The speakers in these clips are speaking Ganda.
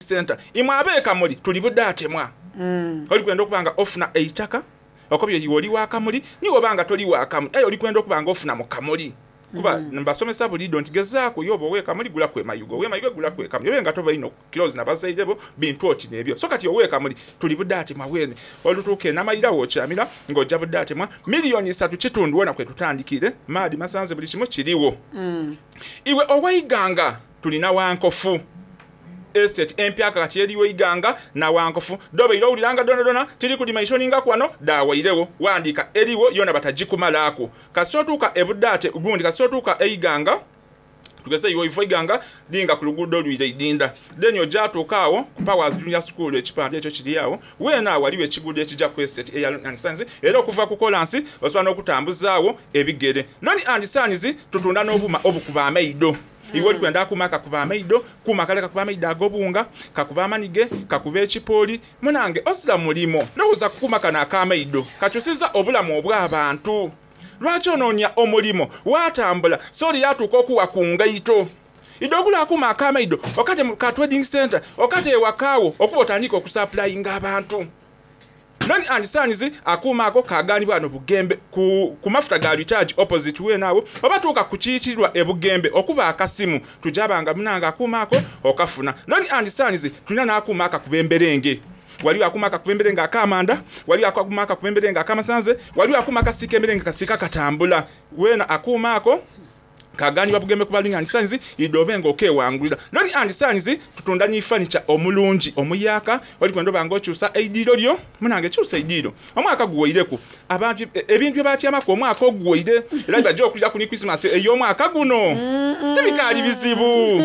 center imwe abeka muri tuli budate mwa oli kwenda okubanga ofuna eitaka okobye yoli wa kamuli niwo banga toli wa kamuli ayo oli kwenda okubanga ofuna mu kamuli kuba mbasomesa buli don't gezaako yobo weka muri gula kwe mayugo we mayugo gula kwe kamuli benga toba ino kilos na basaidebo bintu oti nebyo so kati weka muri tuli budate mawene olutuke namayira wokyamira ngojja budate mwa milioni 3 kitundu wona kwe tutandikire madi masanze buli kimu kiriwo iwe owaiganga tulina wankofu estate empyaka kati eriwo iganga na wankofu dobe ilo uliranga dona tiri kuli maishoninga kwano dawa ilewo wandika eriwo yona batagikumalako kasotuka ebudate gundi kasotuka eiganga tugese iwo ifo iganga dinga ku lugudo lwire idinda then ojatukawo ku Powers Junior School ekipande ekyo kiri yawo wena waliwe ekigudo ekijja ku estate and science era okuva ku kolansi oswana okutambuzaawo ebigere noni and science tutunda n'obuma obukuba amaido iwe likwenda kumaka kuba amaido kumakale kakuba amaido agobunga kakuba amanige kakuba ekipoli munange osira mulimo ndowooza kukumaka n'akamaido kakyusiza obulamu obw'abantu lwaki onoonya omulimo watambula soli yatuuka okuwa ku ngaito idogula akuma akamaido okate mu ka trading center okate ewakaawo okuba otandika okusupplyinga abantu nani andisanizi akuma ako kagani bwano bugembe ku mafuta ga recharge opposite we nawo obatuuka kukiikirwa ebugembe okuba akasimu tujabanga munanga akuma ako okafuna nani andisanizi tulina n'akuma aka kubemberenge wali akuma aka kubemberenga akamanda wali akuma aka kubemberenga akamasanze wali akuma aka sikemberenga kasika katambula wena akuma ako kagani babugembe kubalinga andisanzi idobenga okewangulira noni andisanzi tutunda ni furniture omulungi omuyaka wali kwendo bango chusa eidiro lyo munange chusa eidiro omwaka guwoireku abantu ebintu batyamako omwaka oguwoire era bajja okulya ku Christmas eyo omwaka guno tebikali bizibu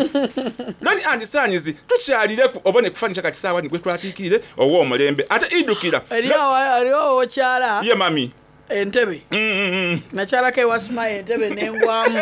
noni andisanzi tukyalireku obone ku furniture kati sawa ni gwe twatikire owo omulembe ate idukira aliyo okyala ye mami entebe nachala ke wasma entebe nengwamu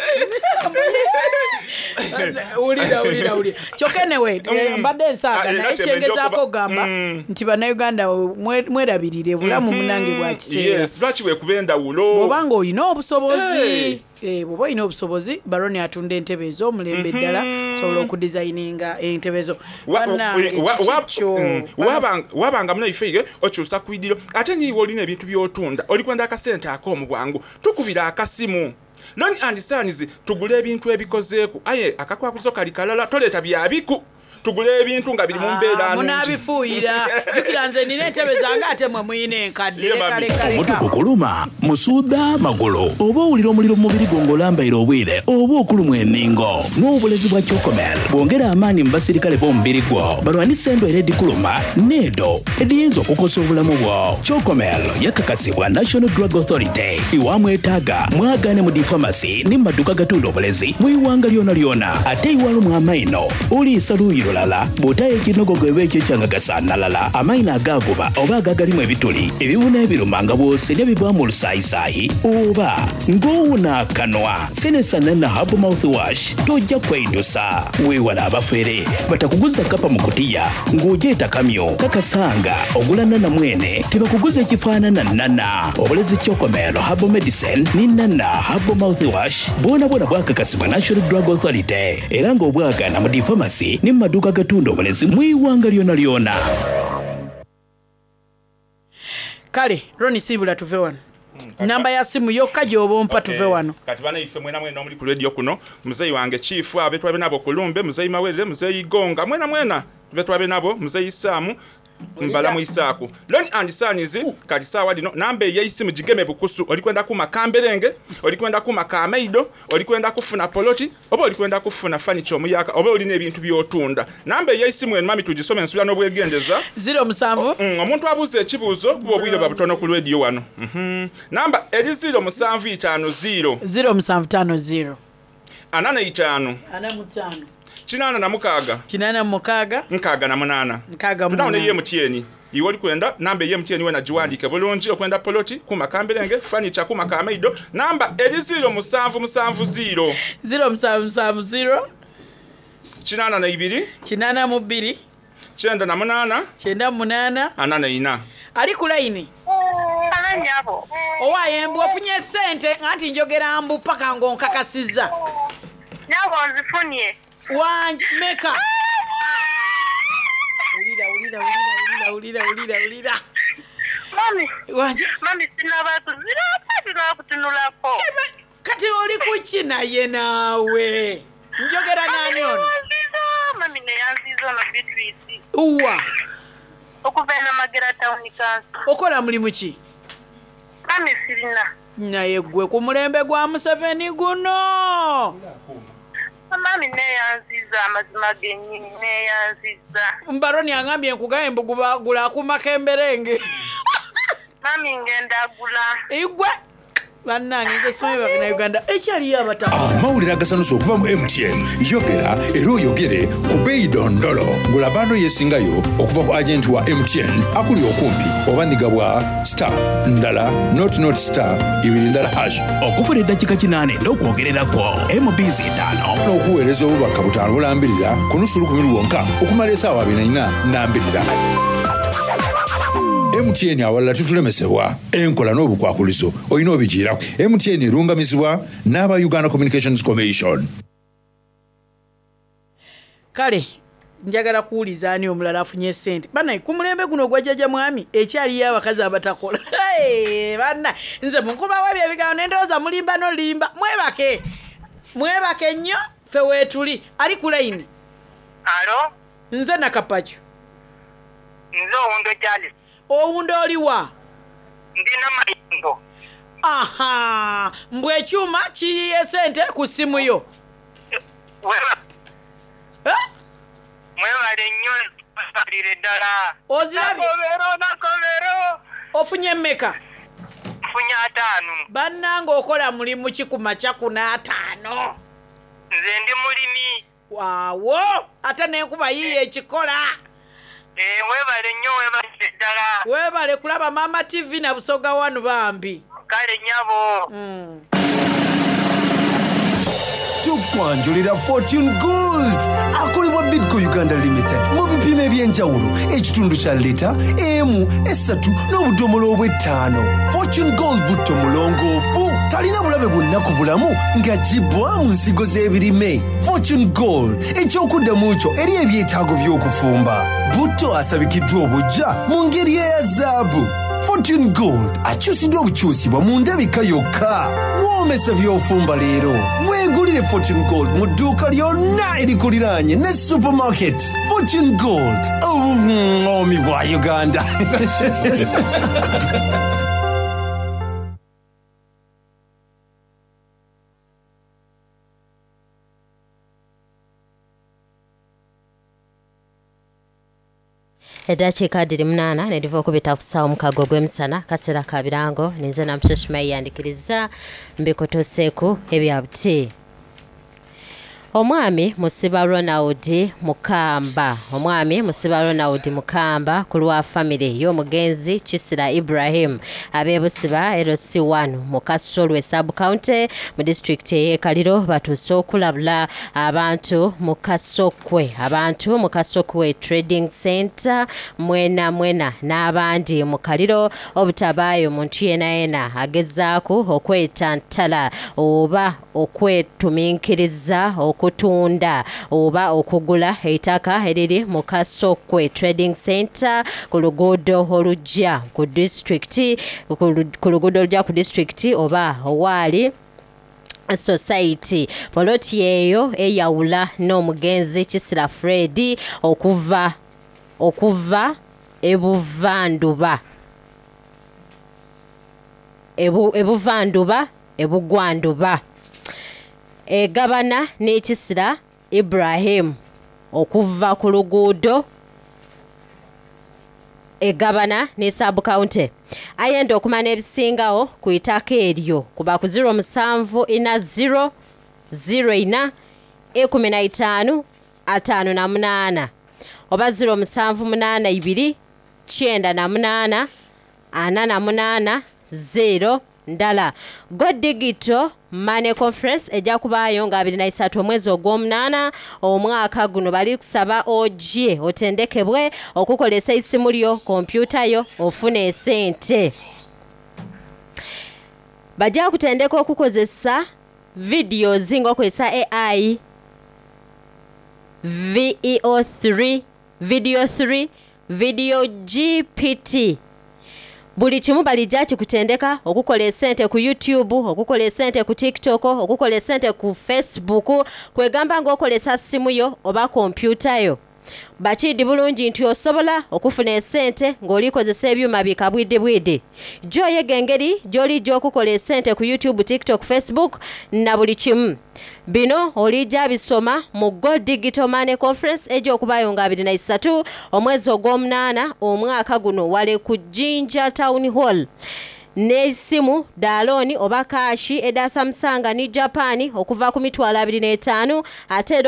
uli chokene we mbadde nsaaga naye kyengezaako gamba nti bannayuganda mwerabirire bulamu munange bwa kiseera yes lwaki wekubenda wulo bwobanga olina obusobozi bwoba olina obusobozi baroni atunda entebe ez'omulembe ddala sobola okudesigninga entebe ezo wabanga muna ifeire okyusa ku idiro ate niiwe olina ebintu by'otunda oli kwenda akasente ak'omu bwangu tukubira akasimu noni andisanizi tugula ebintu ebikozeeku aye akakwakuzo kali kalala toleeta byabiku tugule ebintu nga biri mu mbeera munabifuuyira jukira nze nina entebe zange ate mwe muyina enkadde omutuku kuluma musuuda magulu oba owulira omuliro mu mubiri gwo ng'olambaira obwire oba okulumwa enningo n'obulezi bwa Chocomel bwongera amaanyi mu basirikale b'omubiri gwo balwanisa endwaire edikuluma needo ediyinza okukosa obulamu bwo Chocomel yakakasibwa National Drug Authority iwamwetaaga mwagane mu diphamasi ne mu maduuka gatunda obulezi mu iwanga lyona lyona ate iwalo mu amaino oliisa luyiro lala bw'otaayo ekinogogo eba ekyekyangagasanalala amaino agaagoba oba agagalimu ebituli ebibuna ebiruma nga bw'oselya biva mu lusaayisaayi oba ng'owuna akanwa senesa nana habo mouthwash tojja kweindusa weewala abafere batakuguza kapa mu kutiya ng'ogyeta kamyo kakasanga ogula nana mwene tebakuguza ekifaanana nana obulezi Chocomel habo medicine ni nana habo mouthwash bwona bwakakasibwa National Drug Authority era ng'obwagana mu diphamasi ne mu maduuka gatunda obulezi mu iwanga lyona lyona. Kale Roni Sibula tuve wano namba ya simu yokka gy'obompa tuve wano kati bana ife mwena omuli ku radio kuno muzeyi wange chief abe twabe nabo kulumbe muzeyi mawere muzeyi gonga mwena tube twabe nabo muzeyi Samu mbala mu Isaaku Loni andisanizi kati sawa dino nambe yeisimu jigeme bukusu olikwenda ku makamberenge olikwenda ku makamaido olikwenda kufuna poloti oba olikwenda kufuna furniture omuyaka oba olina ebintu by'otunda nambe yeisimu en mami tugisome nsula n'obwegendeza 07 omuntu abuze ekibuuzo kuba obwire babutono ku radio wano namba eri 0750 0750 85 Chinana na mukaga nkaga na munana tunaone ye mutieni iwoli kwenda namba ye mutieni we na jiwandike bulungi okwenda poloti kuma kamberenge furniture kuma kamaido namba eri 0770 Chinana na ibiri Chinana mu bbiri Chenda na munana anana ina ali ku line Anyabo owaye mbu ofunye sente anti njogera mbu paka ngonkakasiza nyabo nzifunye One maker. ulira. Mami. Wanje. Mami sinabakuzira kutunulako. Kati oli kuchina ye nawe. Njogera nani ono? Mami ne yanzizo na Beatrice. Uwa. Okuvena Magera town kanso. Okola mulimu ki? Mami sirina. Naye gwe ku mulembe gwa Museveni guno. Mami ne yanziza amazima genyini ne yanziza. Mbaroni angambye nkugaye mbugula ku makemberenge. Mami ngenda gula. Igwe bannange nze simanyi bakina Uganda ekyali abata amawulire agasanusa okuva mu MTN yogera era oyogere ku bbeeyi dondolo gula bando yesingayo okuva ku agenti wa MTN akuli okumpi oba nniga bwa star ndala not star 2 okufuna eddakiika 8 n'okwogererako MBs 5 n'okuweereza obubaka 5 bulambirira ku nusu lukumi lwonka okumala essaawa 24 MTN awalala tutulemesebwa enkola n'obukwakulizo olina obigiirako MTN erungamizibwa n'aba Uganda Communications Commission. Kale njagala kuwuliza ani omulala afunye ssente banaye ku mulembe guno gwajjaja mwami ekyaliyo abakazi abatakola banna nze munkubawo ebyo ebigambo n'endowooza mulimba nolimba mwebake nnyo ffe weetuli ali ku layini. Alo? Nze Nakapakyo. Nze Owundo Charles. Owundo oliwa? Ndina mayingo. Aha, mbwe ekyuma kiyiye ssente ku simu yo. Mwebale nnyo salire ddala. Ozirabye? Nakovero. Ofunye mmeka? Nfunye 5. Bannange okola mulimu ki ku makya ku 5? Nze ndi mulimi. Waawo ate n'enkuba yiye ekikola. Mwebale nnyo webale ddala. Webale kulaba Mama TV na Busoga wanu bambi. Kale nyabo. Tukwanjulira Fortune Gold akolebwa Bidco Uganda Limited mu bipimo ebyenjawulo ekitundu kya lita emu 3 n'obudomolo obw'ettaano. Fortune Gold butto mulongoofu talina bulabe bwonna ku bulamu ng'agibwa mu nsigo z'ebirime. Fortune Gold ekyokuddamu kyo eri ebyetaago by'okufumba. Butto asabikiddwa obujja mu ngeri eya zaabu. Fortune Gold akyusiddwa obukyusibwa mu ndabika yokka. Woomesa by'ofumba leero. Weegulire Fortune Gold mu dduuka lyonna erikuliraanye ne supermarket. Fortune Gold obuwomi bwa Uganda. Eddakiika 8 nediva okubita ku ssaawa mukago gw'emisana kaseera ka birango ninze namusheshimayi yandikiriza mbikotoseeku ebyabuti. Omwami Musiba Ronald Mukamba ku lwa famire y'omugenzi Kisira Ibrahim abeebusiba LC1 mu Kasolwe sub county mu district y'e Kaliro batuuse okulabula abantu mu Kasokwe Trading Center mwena n'abandi mu Kaliro obutabaayo muntu yenayena agezaako okwetantala oba okwetuminkiriza okutunda oba okugula eitaka eriri mu Kasokwe Trading Center ku luguudo olujja ku district oba owaali society. Poloti eyo eyawula n'omugenzi Kisira Fred okuva ebugwanduba egabana ne Kisira Ibrahim okuva ku luguudo egabana ne sub county ayenda okumana ebisingawo ku itaka eryo kuba ku 0740 04 15 58 oba 0782 98 48 0 ndala. God Digital Money Conference ejja kubaayo nga 23 omwezi ogw'omunana omwaka guno. Bali kusaba ojje otendekebwe okukolesa isimu lyo kompyuta yo ofune esente. Bajja kutendeka okukozesa videos ng'okozesa AI VEO3 video 3 video GPT buli kimu balijja kikutendeka okukola esente ku YouTube, okukola esente ku TikTok, okukola esente ku Facebook, kwegamba ng'okolesa simu yo oba kompyuta yo. Bakidi bulungi nti osobola okufuna esente ng'olikozesa ebyuma bikabwidde. Gyoyega engeri gy'oli gy'okukola esente ku YouTube, TikTok, Facebook na buli kimu. Bino olijja bisoma mu Go Digital Money Conference egy'okubaayo nga 23 omwezi ogw'omunaana omwaka guno wale ku Jinja Town Hall. N'essimu daloni oba kashi eda Samsung ni Japan okuva ku mitwalo 25 ate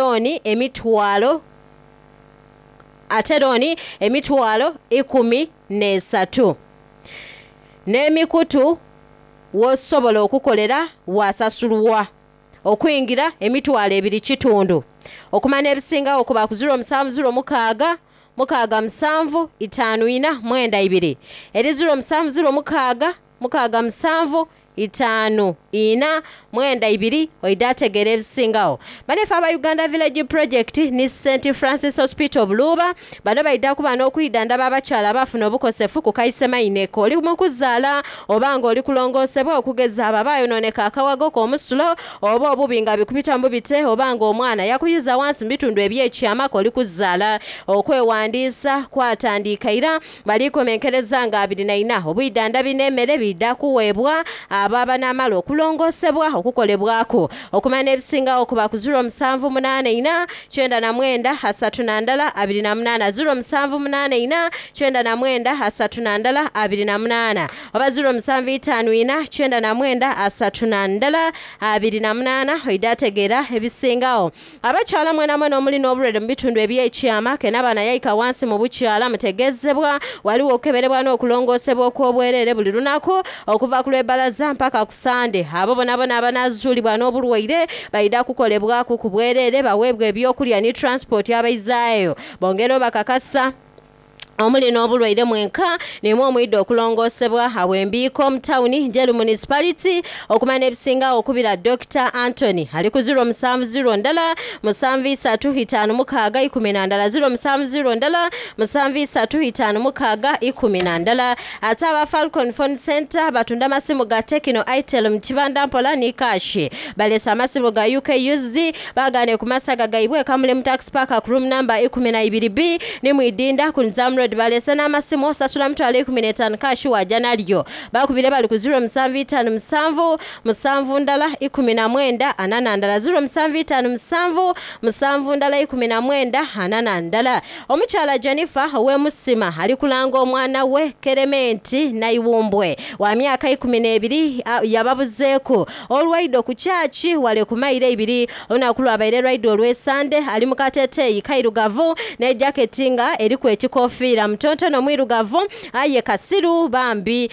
roni emitwalo 13. N'emikutu wosobola okukolera wasasulwa okuyingira emitwalo 2.5 okumana ebisingawo okuba ku 0706 7 5 eri 0706 7 5 4 oidategera ebisingawo. Banefa aba Uganda Village Project ni St. Francis Hospital Buluba bano baida kuba n'okuyida ndaba abakyala abafuna obukosefu ku Kaisemaineko oli mu kuzaala obanga oli kulongosebwa okugeza ababayononeka akawago k'omusulo oba obubinga bikupita mbubite obanga omwana yakuyuza wansi mbitundu ebyekyama oli kuzaala okwewandiisa kwatandika era balikomenkereza nga 24 obuyida ndabi n'emmere bidda kuweebwa ababa n'amala okulongosebwa okukolebwako okumana ebisingawo okuba ku 0784 99 32 28 0784 99 32 oba 0754 99 32 oidategera ebisingawo. Abakyala mwena mwena omuli n'obulwere mu bitundu ebyekyama kenabana yayika wansi mu bukyala mutegezebwa waliwo okeberebwa n'okulongosebwa okw'obwerere buli lunaku okuva ku lw'ebbalaza mpaka ku Sande. Abo bonabona abanazuulibwa n'obulwaire bayida kukolebwako ku bwerere baweebwa ebyokulya ne transport abayizaayo bongero bakakasa omuli n'obulwaire mwenka nemu omuyidde okulongosebwa awembiiko mu tawuni Njeru Municipality okumana ebisinga okubira Dr. Anthony ali ku 0700 ndala 7356 0700 ndala 7356 ndala ate aba Falcon Phone Center batunda amasimu ga Tekino Itel mu kibanda mpola ni kashi balesa amasimu ga UK USD bagane ku masaga gaibwe kamule mu tax park room number 12B ni mwidinda ku Nzamro balesa n'amasimu osasula mutwalo 15 kashi wajja nalyo bakubire bali ku 0757 ndala 19 anana ndala 0757 ndala 19 ndala. Omukyala Jennifer ow'emusima ali kulanga omwana we Kerementi Naiwumbwe wa myaka 12 yababuzeeko olwaido ku chachi wale ku maire 2 onakulwa abaire raido olw'esande ali mu kateteyi kairugavu ne jacketinga eri ku ekikofiira mtontono mwirugavu aye kasiru bambi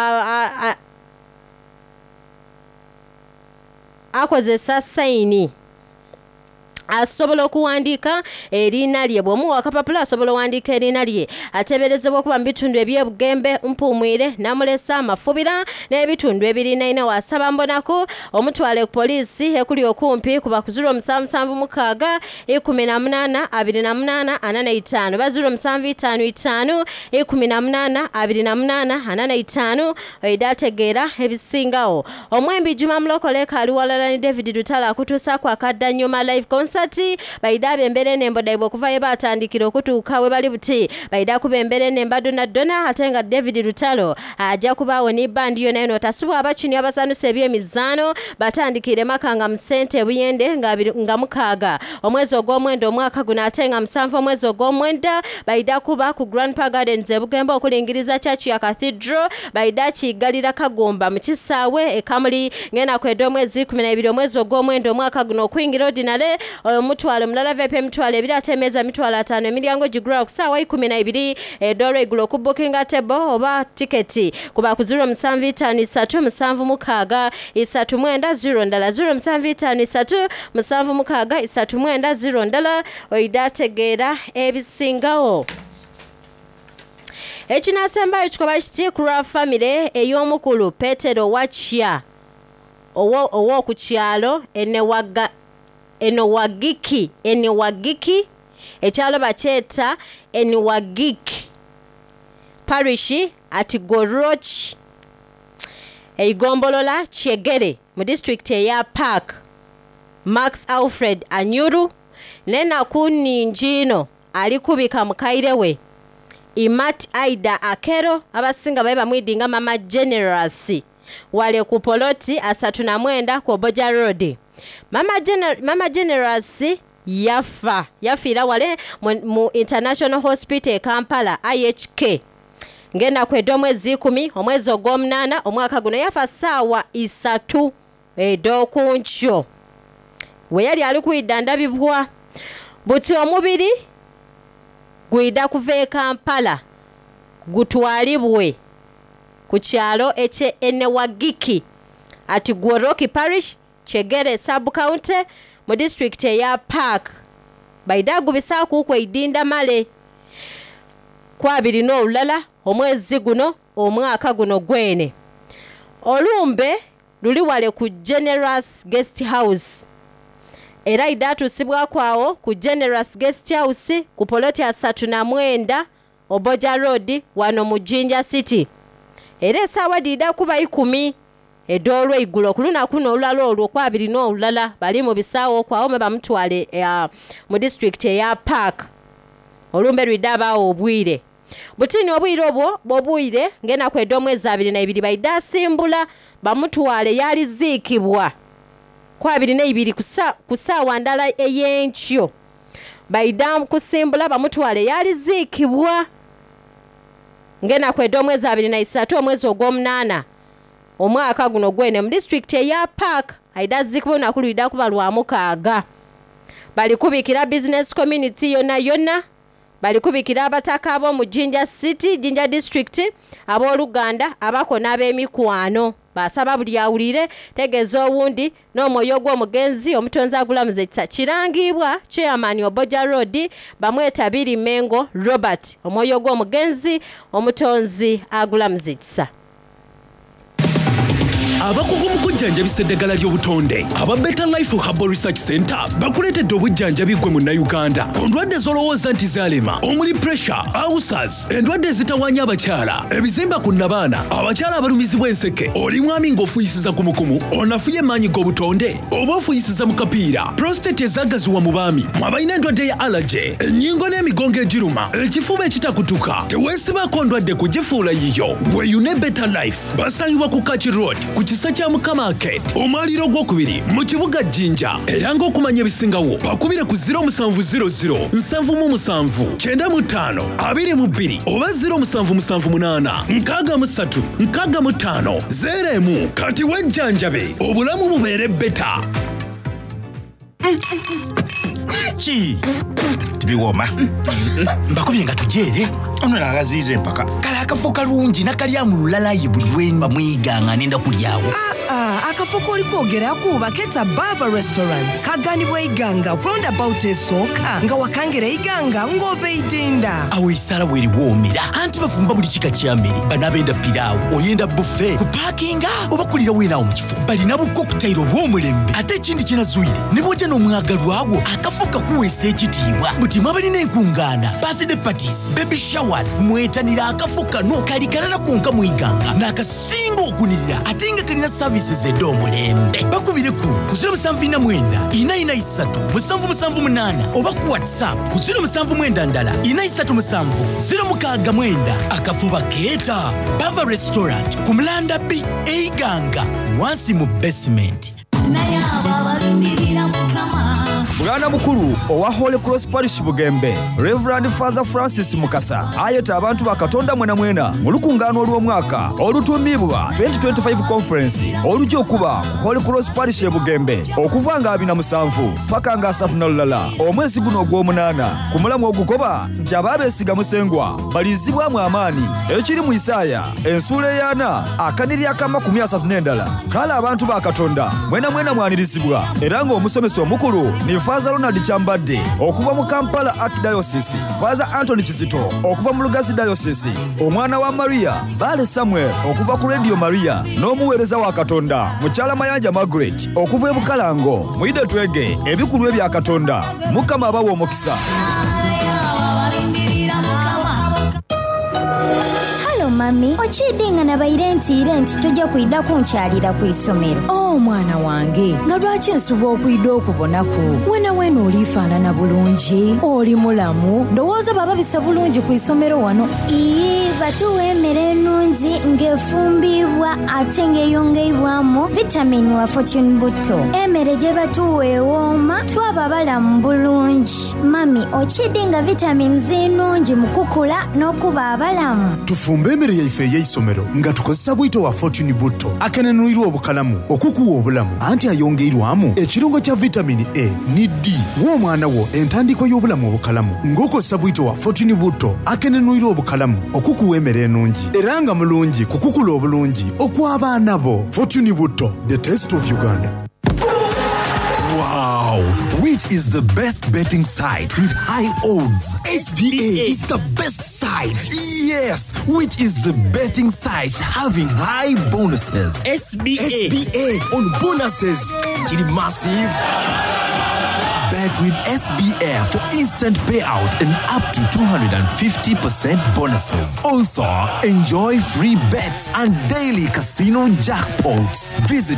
akozesa saini asobola okuwandiika erinnya lye bw'omuwa akapapula asobola owandiika erinnya lye ateeberezebwa okuba mu bitundu eby'Bugembe Mpuumwire Namulesa Mafubira n'ebitundu ebirinaina wasaba mbonako omutwale ku poliisi ekuli okumpi kuba ku 0776 18 28 45 ba 0755 18 28 45 oidategeera ebisingawo. Omwembi Juma Mulokole kali walala ni David Lutala akutuusa ku akaddanyuma live concert baida bembere nembo daibo kuvaye batandikira okutuuka we bali buti baida kubembere nemba dona atenga David Lutalo ajja kubawo ni bandi yo nayo tasubwa abakini abasanuse ebyemizano batandikire makanga mu sente buyende nga mukaga omwezi ogw'omwenda omwaka guno atenga 7 omwezi ogw'omwenda baida kuba ku Grand Park Gardens Bugembe okulingiriza church ya Cathedral baida kigalira Kagomba mu kisaawe ekamuli ngena kwedo omwezi 12 omwezi ogw'omwenda omwaka guno kwingira ordinary omutwalo mulala vepe mitwalo ebiri atemeza mitwalo 5 emilyango gigura ku saawa 12 edoro igulo ku booking table oba tiketi kuba ku 0753 7 ndala 0753 7 ndala oidategeera ebisingawo. Ekinasembayo kikoba kiti ku lwa family ey'omukulu Petero Wachia owo ku kyalo Enowagiki ekyalo bakyeta Enowagiki Parish ati Goroch Eigombolola Chegere mu district ya Park Max Alfred Anyuru nena kuninjino alikubika mukairewe Imat Aida Akero abasinga bae bamwidinga Mama Generous wale ku poloti asatuna mwenda ku Boja Road. Mama Generous yafira wale mu International Hospital Kampala IHK ngenda kwedo mwezi 10 omwezi ogw'omunana omwaka guno yafa sawa 3 edokuncho we yali alikuidandabibwa buti omubiri gwida kuva Kampala gutwalibwe ku kyalo eche Enewagiki ati Gworoki Parish Chegere Sub County mu district ya Park baidagu bisaku ku idinda male kwa birino ulala omwezi guno omwaka guno gwene olumbe luli wale ku Generous Guest House era idatu sibwa kwawo ku Generous Guest House ku poloti asatu na mwenda Oboja Road wano mu Jinja City era sawa dida kuba 10 edolwe igulo kuluna kuno ulalo olwo kwa birino ulala bali mu bisawo kwawo meba mutwale mu district ya Park olumbe lwidaba obwire butini obwire obwo bobwire ngena kwedo mwezi 22 baidasimbula bamutwale yali zikibwa kwa 22 kusawa ndala eyenchyo baidam kusimbula bamutwale yali zikibwa ngena kwedo mwezi 23 omwezi ogw'omunana omwaka guno gwene mu district ya Park aidazikibwa nakulida kubalwa mukaaga bali kubikira business community yona bali kubikira abataka abo mu Jinja City Jinja district abo Luganda abako n'abemikwano basaba buli awulire tegezo wundi n'omwoyo gw'omugenzi omutonzi agulamuze kirangibwa chairman Oboja Road bamweta Biri Mengo Robert omwoyo gw'omugenzi omutonzi agulamuze kisa abakugu mu kujjanjabisa eddagala ly'obutonde aba Better Life Herbal Research Center bakuleetedde obujjanjabi gwe munnayuganda ku ndwadde z'olowooza nti zaalema omuli pressure, ulcers, endwadde ezitawaanya abakyala, ebizimba ku nnabaana, abakyala abalumizibwa enseke, oli mwami ng'ofuyisiza kumukumu, onafuye maanyi g'obutonde, oba ofuyisiza mu kapiira, prostate ezaagaziwa mu baami, mwabalina endwadde ya allergy, ennyingo n'emigongo egiruma, ekifuba ekitakutuka, teweesibako ndwadde kugifuula yiyo, gweyune Better Life, basangibwa ku Kachi Road, ku kisa kya Mukama Market, omwaliro gw'okubiri mu kibuga Jinja, era ng'okumanya ebisingawo bakubire ku 0700 777 95 22 oba 0778 63 65 0 kati wejjanjabe obulamu bubeere beta. Ki tibiwoma mbakubye nga tujere ono nagazize empaka kala akafo kalungi nakali amulala yibulwenba mwiganga nenda kulyawo akafo koli kwogera kuba keta Bava Restaurant kaganibwa iganga roundabout esooka nga wakangera iganga ngove idinda awo isala weri womera anti bafumba buli kika kyamere banabenda pilawo oyenda buffet ku parkinga oba kulira winawo mu kifo balina bu cocktail obw'omulembe ate ekindi kinazuire ne bw'ojja n'omwagalwawo akafo kakuweesa ekitiibwa buti mwabalina enkungaana birthday parties baby showers mwetanira akafo kano kali kalala konka mu iganga n'akasinga okunirira ate nga kalina services ed'omulembe bakubire ku 0749 443 778 oba ku WhatsApp ku 079 ndala 437 069 akafuba keeta Bava Restaurant ku Mulanda B Eiganga wansi mu basement. Mwana mukuru owa Holy Cross Parish Bugembe Reverend Father Francis Mukasa ayeta abantu bakatonda mwena mu lukungano olw'omwaka olutumibwa 2025 conference olujja okuba ku Holy Cross Parish e Bugembe okuva nga 27 paka nga 3 omwezi guno ogw'omunana ku mulamu ogugoba nti ababeesiga musengwa balizibwamu amaani ekiri mu Isaya ensuula eyana akaniri akama 34 kale abantu bakatonda mwena mwanirizibwa era ng'omusomesa omukulu ni Father Ronald Chambadde okuva mu Kampala Archdiocese, Father Anthony Kizito okuva mu Lugazi Diocese, omwana wa Maria Bale Samuel okuva ku Radio Maria n'omuweereza wa Katonda Mukyala Mayanja Margaret okuva e Bukalango muyide twege ebikulu ebya Katonda Mukama abawa omukisa. mami Ochidi nga nabaire nti tojja kuyida kunkyalira ku isomero. Mwana wange nga lwaki nsuba okuyida okubonaku wena olifaanana bulungi oli mulamu ndowooza baba bisa bulungi ku isomero wano. Batuwa emmere ennungi ng'efumbibwa ate ng'eyongeibwamu vitamini wa Fortune Butto. Emmere gye batuwa ewooma twaba balamu bulungi. Mami Ochidi nga vitamins ennungi mu kukula n'okuba abalamu. Tufumbe emmere yaife ey'eisomero nga tukozesa bwito wa Fortune Butto akenenulirwa obukalamu okukuwa obulamu anti ayongeirwamu ekirungo kya vitamini A ne D. W'omwana wo entandikwa y'obulamu obukalamu ng'okozesa bwito wa Fortune Butto akenenulirwa obukalamu okukuwa emmere ennungi era nga mulungi kukukula obulungi okw'abaana bo. Fortune Butto, the taste of Uganda. Wow! Which is the best betting site with high odds? SBA is the best site. Yes! Which is the betting site having high bonuses? SBA on bonuses. Chili massive. Bet with SBA for instant payout and up to 250% bonuses. Also, enjoy free bets and daily casino jackpots. Visit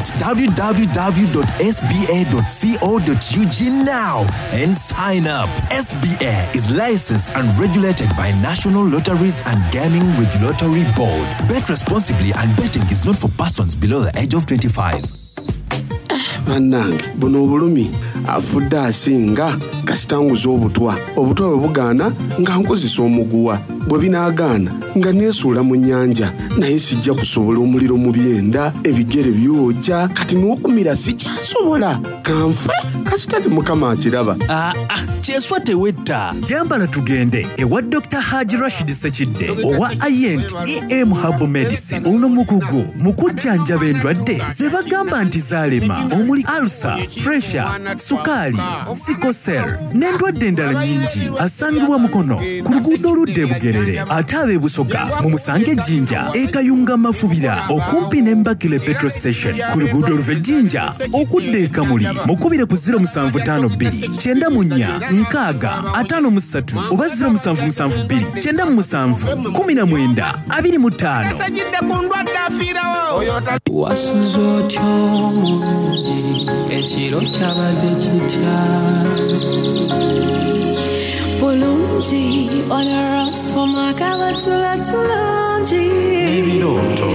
www.sba.co.ug now and sign up. SBA is licensed and regulated by National Lotteries and Gaming Regulatory Board. Bet responsibly and betting is not for persons below the age of 25. Bannange buno obulumi afudde asinga kasitanguza obutwa bwe bugaana nga nkozesa omuguwa bwe binaagaana nga neesuula mu nnyanja naye sijja kusobola omuliro mu byenda ebigere byokya kati n'okumira sikyasobola kanfe kasitale mukama akiraba. Kyeswa tewetta yambala tugende ewa Dr. Haji Rashid Sekidde owa Ayent EM Herbal Medicine. Ono mukugu mu kujjanjaba endwadde ze bagamba nti zaalema omuli ulcer, pressure, sukaali, sikosel n'endwadde endala nnyingi. Asangibwa Mukono ku luguudo oludda e Bugerere ate ab'e Busoga mumusange Ejjinja ekayunga Mafubira okumpi n'Embakile petrol station. Ku luguudo oluva e Jjinja okudda e Kamuli mukubire ku 0752 94 53 oba 0772 97 19 25. Wasuza otyo omulungi ekiro kyabadde kitya bulungi onarasoma kabatula tulungi ebirooto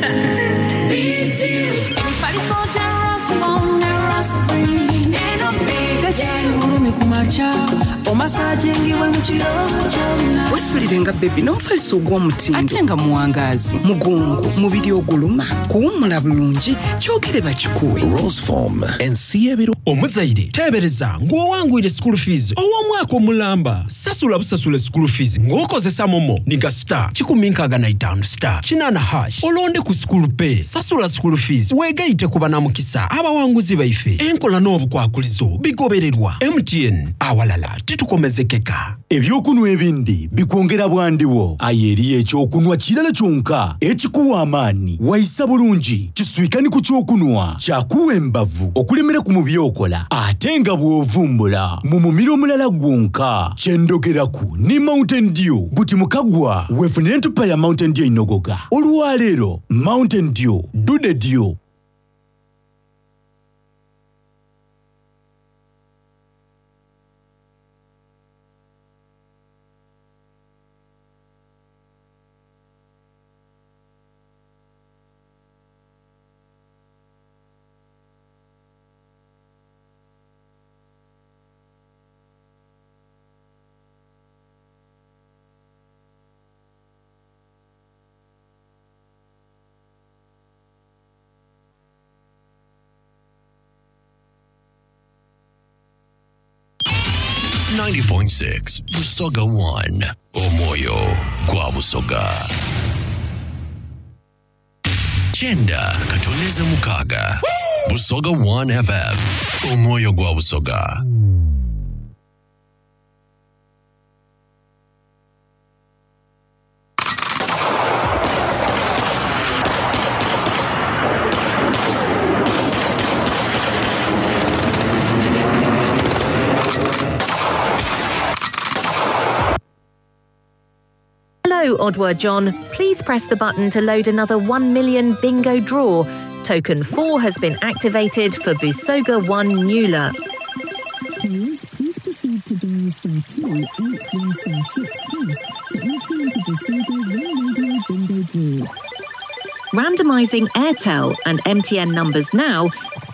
bulumi kumaca omasajengiwe mukirooto kyonna wesulirenga bebi n'omufaliso ogw'omutindo ate nga muwangaazi mugongo mubiri oguluma kuwummula bulungi kyogere bakikuwe Roseform ensi y'ebiro. Omuzaire teebereza ng'owangwire school fees ow'omwaka omulamba. Sasula busasula school fees ng'okozesa momo niga star 165 star 8 olonde ku school pay. Sasula school fees weegayite ku banamukisa abawanguzi baife. Enkola n'obukwakulizo bigobererwa. MTN awalala titukomezekeka. Ebyokunwa ebindi bikwongera bwandiwo. Ayeri ekyokunwa kirala kyonka ekikuwa amaani wayisa bulungi kiswikani ku kyokunwa kyakuwa embavu okulemera ku mubyokola ate nga bw'ovumbula mu mumiro omulala gwonka. Kyendogeraku ni Mountain Dew buti mukagwa weefunire entupa ya Mountain Dew inogoga. Olwaleero Mountain Dew Dude Dew. .6 Busoga 1 Omoyo gwa Busoga. Chenda katoneza mukaga Busoga 1 FM Omoyo gwa Busoga. Hello, Odd Word John. Please press the button to load another 1 million bingo draw. Token 4 has been activated for Busoga 1 Newler. Randomising Airtel and MTN numbers now.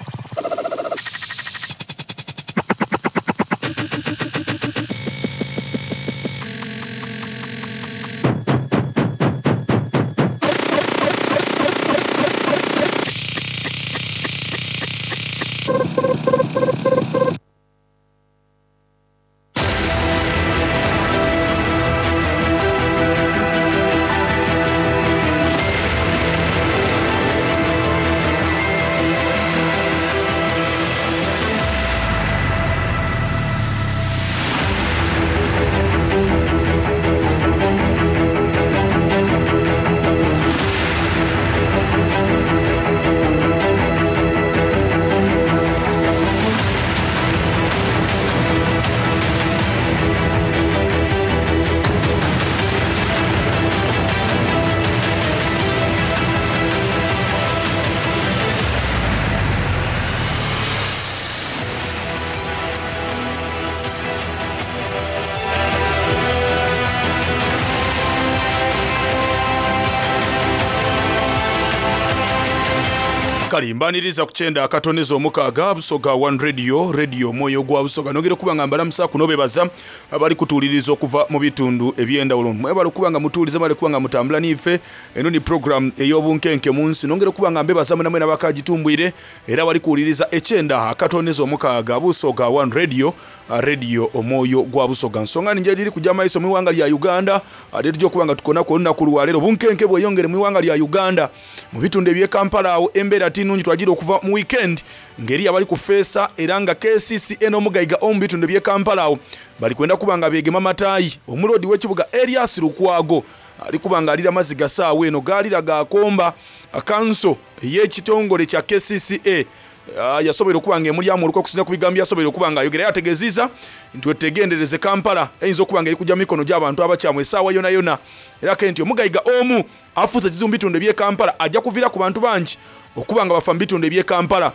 Kalimbaniriza kuchenda akatonezo omukaaga Busoga 1 radio moyo gwa Busoga nogere kubanga mbalamusa kuno bebaza abali kutuliriza okuva mu bitundu ebyendawulo mwebale kubanga mutulize bale kubanga mutambula nife eno ni program eyobunkenke munsi nogere kubanga mbebaza namwe nabakagitumbwire era bali kuuliriza echenda akatonezo omukaaga Busoga 1 radio omoyo gwa Busoga nsonga ninje diri kujama iso miwanga lya Uganda adejo kubanga tukona ko lunaku lero bunkenke bweyongere miwanga lya Uganda mu bitundu ebye Kampala awo embera nungi twajira okuva mu weekend ngeri abali kufesa eranga KCCA n'omugaiga ombitunde bye Kampala awo bali kwenda kubanga begema matayi omulodi w'ekibuga Elias Lukwago ali kubanga alira maziga saawe eno galira gakomba akanso y'ekitongole kya KCCA yasobera okubanga emulyamu oluko kusinza kubigambya yasobera okubanga ayogera yategeziza ntwetegendereze Kampala eyinza okubanga eri kujja mikono gy'abantu abakyamu esaawa yona yona era kenti omugaiga omu afuza kizibu bitunde bye Kampala ajja kuvira ku bantu bangi okubanga bafa bitunde bye Kampala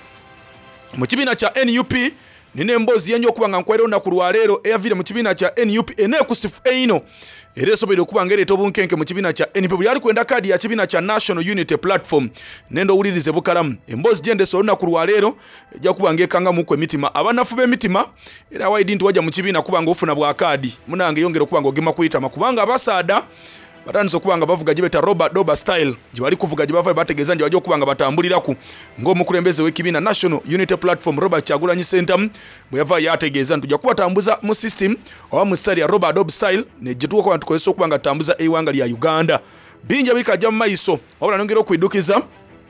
mu kibiina kya NUP nine embozi yenyo okubanga nkwera olunaku lwaleero eyavire mu kibiina kya NUP enekusifu eino era esobera okubanga ereeta obunkenke mu kibiina kya NUP buli ali kwenda kaadi ya kibiina kya National Unity Platform nendo owulirize bukalamu embozi gyendesa olunaku lwaleero ejja kubanga ekangamuku emitima abanafu b'emitima era waidi nti wajja mu kibiina kubanga ofuna bwa kaadi munange yongera okubanga ogema kuyitama kubanga abasaada batandise okubanga bavuga gibeta Robert Doba style gibali kuvuga gibava bategeza nje wajja okubanga batambuliraku ng'omukulembeze w'ekibiina National Unity Platform Robert Kyagulanyi Center bwe yava yategeeza ntujja kubatambuza mu system oba mu style ya Robert Doba style ne gyetuwa kwa tukozesa okubanga tambuza eiwanga lya Uganda binja bilikajja mu maiso wabula nongera okwidukiza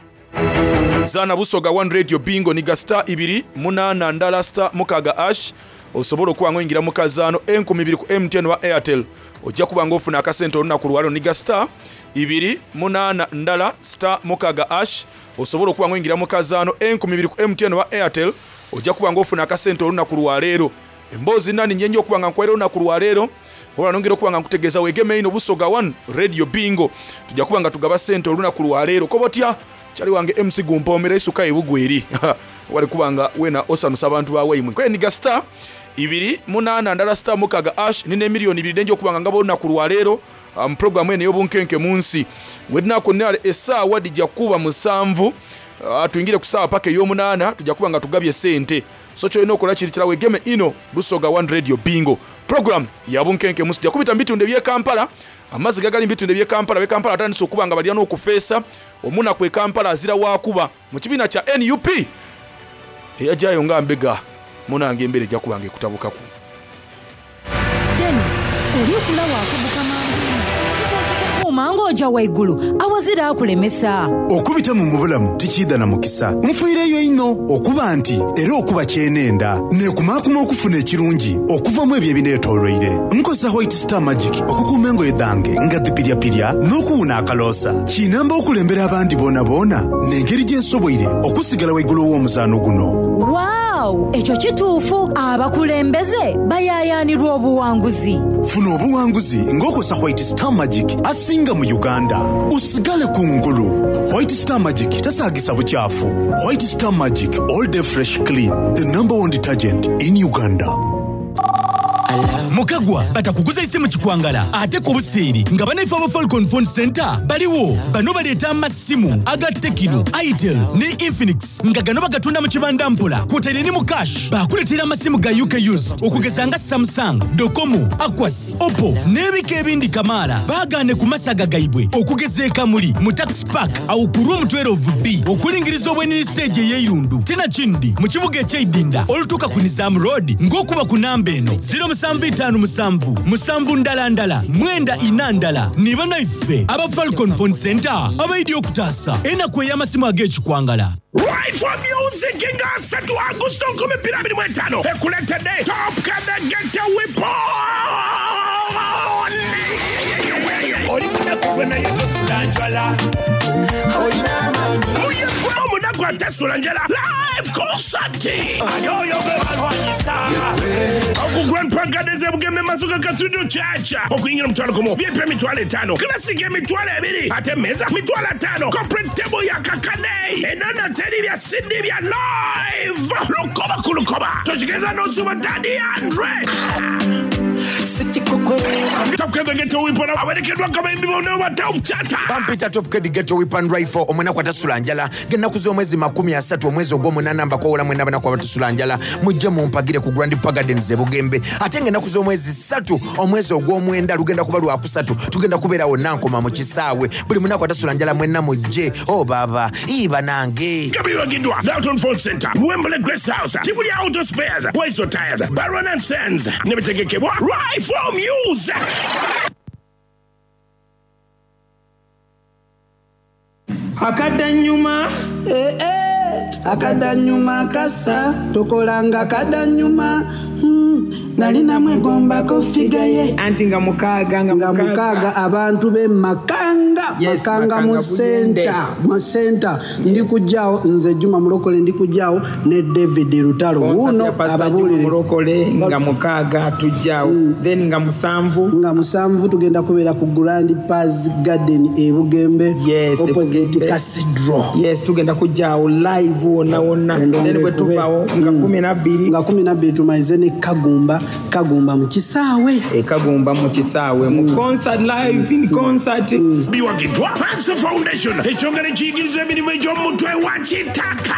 Zana Busoga 1 radio bingo niga star 2 munana ndala star mukaga ash osobola okuba ngoyingira mu kazano 12 ku MTN wa Airtel ojja kubanga ofuna akasente olunaku lwalo niga star 2 munana ndala star mukaga ash osobola okuba ngoyingira mu kazano 12 ku MTN wa Airtel ojja kubanga ofuna akasente olunaku lwaleero embozi nani nyenye okubanga nkwera olunaku lwaleero oba nongera okubanga nkutegeeza wegeme ino Busoga 1 radio bingo tujja kubanga tugaba sente olunaku lwaleero kobotya chali wange MC Gumpomera isuka ebugweri wali kubanga wena osanusa abantu bawe imwe kwe niga star 2 munana ndala star mukaga ash nine milioni 2 denje okubanga ngabo olunaku lwaleero program ene yobunkenke munsi wedna konale esa wadi jakuba musanvu tuingire kusawa pake yomunana tujja kubanga tugabye sente so kyo ino kola kiri kirawe game ino Busoga 1 radio bingo program ya bunkenke munsi jakubita mbitunde bye Kampala amazi gagali mbitunde bye Kampala atandise okubanga baliyana okufeesa omuna kwe Kampala azira wakuba mu kibiina kya NUP eyajayo nga mbega munange embere jakubanga ekutabukaku Dennis oli okula wakubuka mango oja waigulu awazira akulemesa okubita mu mubulamu tikida na mukisa nfuireyo ino okuba nti era okuba kyenenda nekumakuma okufuna ekirungi okuvamu ebyo ebineetolweire nkosa White Star Magic okukuuma engoye dhange nga dipirya n'okuwuna akaloosa kinamba okulembera abandi boona n'engeri gye nsoboire okusigala waigulu w'omuzaano guno wow waaw ekyo kituufu abakulembeze bayayaanirwa obuwanguzi. Funa obuwanguzi ng'okosa White Star Magic asinga mu Uganda. Usigale ku ngulu. White Star Magic tasaagisa bukyafu. White Star Magic all day fresh clean, the #1 detergent in Uganda. Mukagwa batakuguza isimu kikwangala ate ku buseeri nga banaife aba Falcon Phone Center baliwo bano baleeta amasimu aga Tecno, Itel ne Infinix nga gano bagatunda mu kibanda mpola kwotaire ne mu cash bakuleetera amasimu ga UK use okugeza nga Samsung, Docomo, Aquas, Oppo n'ebika ebindi kamaala baagaane ku masaga gaibwe okugezeeka muli mu tax park awo ku room 12B okulingiriza obwenini stage ey'Irundu tena kindi mu kibuga eky'Idinda olutuuka ku Nizam Road ng'okuba ku namba eno 0757 ndala mwenda inandala niba naife aba Falcon Phone Center abaidi okutaasa enaku ey'amasimu ag'ekikwangala. Right for music inga 3 Agosto 2025 ekuletedde Top Kada Ghetto Weapon olimuna kubona yetusulanjala kwa tesula njala live concert ayoyo bebalwanyisa oku Grandpa Gardens ebugembe masuka ka studio chacha okuyingira mutwalo komo vyepe mitwalo 5 classic mitwalo 2 ate meza mitwalo 5 corporate table ya kakane enana teri ya CD ya live lukoba tochigeza no suba Daddy Andre Top Kada Ghetto Weapon awerekedwa kama imbibono wa Top Chata Bampita Top Kada Ghetto Weapon Rifle omwena kwa tasulanjala gena kuzo mwezi 13 omwezi ogw'omunana mba kwa mwena bana kwa tasulanjala mujje mumpagire ku Grandpa Gardens ebugembe ate ngena kuzo mwezi 3 omwezi ogw'omwenda lugenda kuba lwa kusatu tugenda kubeerawo nankoma mu kisaawe buli munako tasulanjala mwena mujje baba iba nange Gabriel Gidwa Dalton Phone Center Wembley Grace House Tibuli Auto Spares Boyso Tires Baron and Sons nebetegekebwa Right for Music akadanyuma akadanyuma kasa tokolanga akadanyuma nalina mwegombako figaye anti nga mukaaga abantu b'emakanga makanga mu senta ndikujjawo nze Juma Mulokole ndikujjawo ne David Lutalo uno ababuulire Mulokole nga mukaaga tujjawo then nga musanvu tugenda kubeera ku Grand Paz Garden ebugembe opposite Cathedral tugenda kujjawo live wonna then bwe tuvaawo nga 12 tumaize ne Kagumba mu kisaawe mu concert live in concert biwagitwa Cancer Foundation ekyongere kiyigiriza emirimu egy'omutwe wa kitaka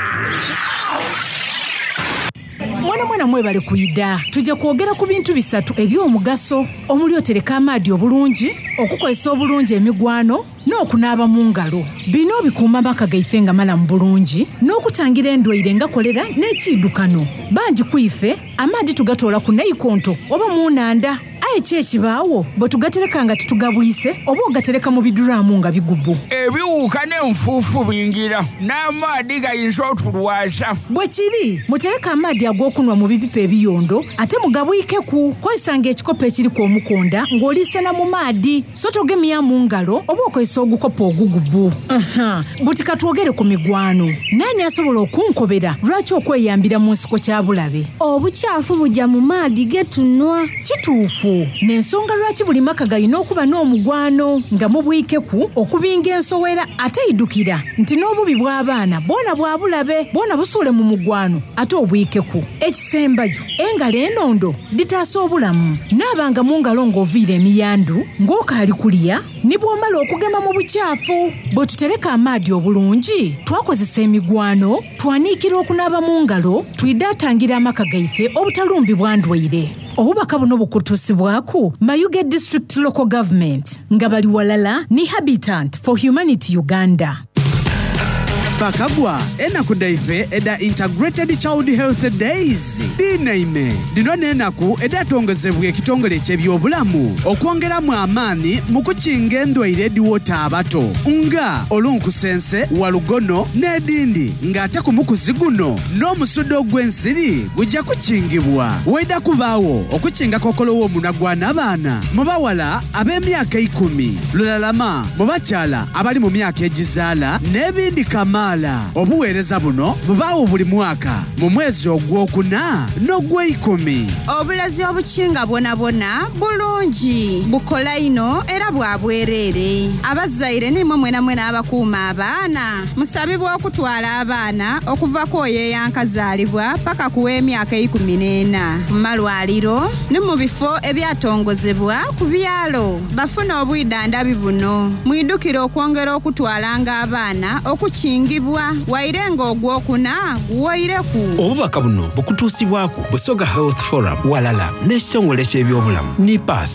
mwana mwebale kuyida tujja kwogera ku bintu bisatu eby'omugaso omuli otereka amaadi obulungi okukozesa obulungi emigwano n'okunaaba mu ngalo bino bikuuma amaka gaife nga malamu bulungi n'okutangira endwaire nga kolera n'ekiddukano bangi kwife amaadi tugatoola ku naikonto oba mu nnanda ekibaawo bwe tugatereka nga tetugabuyise oba ogatereka mu biduraamu nga bigubu ebiwuka n'enfuufu bingira n'amaadi gayinza otulwasa bwe kiri mutereka amaadi ag'okunwa mu bipipa ebiyondo ate mugabuyikeku kozesanga ekikopo ekiriku omukonda ng'oliisana mu maadi so togemya mu ngalo oba okozesa ogukopo ogugubu butika twogere ku migwano naani asobola okunkobera lwaki okweyambira mu nsiko kya bulabe obukyafu bujja mu maadi getunwa kituufu n'ensonga lwaki buli maka galina okuba n'omugwano nga mubwikeku okubinga ensowera ate idukira nti n'obubi bw'abaana boona bwa bulabe boona busuule mu mugwano ate obwikeku ekisembayo engalo enondo ditaasa obulamu naabanga mu ngalo ng'oviira emiyandu ng'okaali kulya ne bw'omala okugema mu bukyafu bwe tutereka amaadi obulungi twakozesa emigwano twaniikira okunaaba mu ngalo twidaatangira amaka gaife obutalumbibwa ndwaire obubaka buno bukutuusibwaku Mayuge District Local Government nga bali walala ni Habitat for Humanity Uganda. Bakagwa enaku daife eda Integrated Child Health Days dinaime dino nenaku eda tongezebwa ekitongole ky'ebyobulamu okwongeramu amaani mu kukinga endwaire ediwota abato nga olunkusense walugono n'edindi ng'ate ku mukuzi guno n'omusudde ogw'ensiri gujja kukingibwa weda kubaawo okukinga kokolo w'omunwa gw'abaana mu bawala ab'emyaka 10 lulalama mu bakyala abali mu myaka egizaala n'ebindi kamaala abakyala obuweereza buno bubaawo buli mwaka mu mwezi ogwokuna n'ogw'ekumi. Obulazi obukinga bwonabwona bulungi bukola ino era bwa bwereere. Abazzaire nimwe mwena abakuuma abaana musabibwa okutwala abaana okuva ku oyo eyankazaalibwa paka ku w'emyaka 14 mu malwaliro ne mu bifo ebyatongozebwa ku byalo bafuna obwidandabi buno. Mwidukira okwongera okutwalanga abaana okukingibwa waire ng'ogwokuna guwoireku. Obubaka buno bukutuusibwako Busoga Health Forum walala n'ekitongole ky'ebyobulamu NIPATH.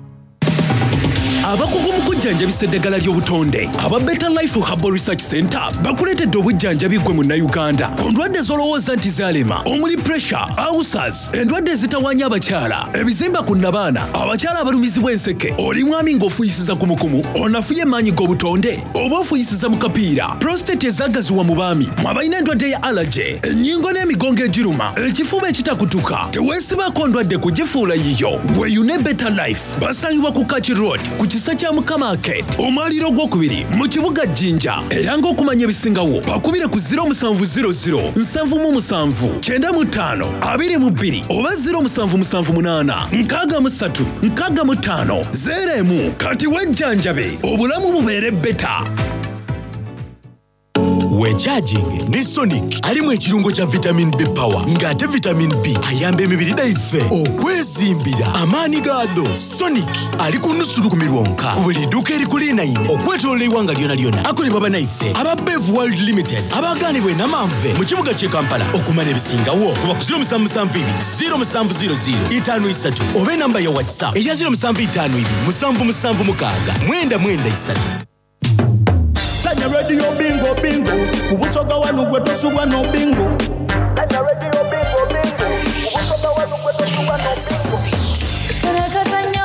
Abakugu mu kujjanjabisa eddagala ly'obutonde aba Better Life Herbal Research Center bakuleetedde obujjanjabi gwe munnayuganda ku ndwadde z'olowooza nti zaalema omuli pressure, ulcers, endwadde ezitawaanya abakyala, ebizimba ku nnabaana, abakyala abalumizibwa enseke, oli mwami ng'ofuyisiza kumukumu, onafuye maanyi g'obutonde oba ofuyisiza mu kapiira, prostate ezaagaziwa mu baami, abalina endwadde ya allergy, ennyingo n'emigongo egiruma, ekifuba ekitakutuka, teweesibako ndwadde kugifuula yiyo, gweyune Better Life basangibwa ku Kachi Road ku kisa kya Mukama Arcade omwaliro gwokubiri mu kibuga Jinja. Era ng'okumanya ebisingawo bakubire ku 0700 777 95 22 oba 0778 63 65 01 kati wejjanjabe obulamu bubeere beta. Wecharging ne Sonic alimu ekirungo kya vitamin B power ng'ate vitamin B ayamba emibiri daife okwezimbira amaani gaado. Sonic ali ku nusulu ku mirwonka ku buli dduuka erikuliinaine okwetoloola eggwanga lyonna akolebwa bannaife aba Bev World Limited abagaanibwa enamanve mu kibuga ky'e Kampala. Okumanya ebisingawo kuba ku 0772 0700 53 oba enamba ya WhatsApp eya 0752 776 993. Sanya radio bingo ku Busoga wanu gwe tusubwa no bingo. Sanya radio bingo ku Busoga wanu gwe tusubwa no bingo. Karakazanyo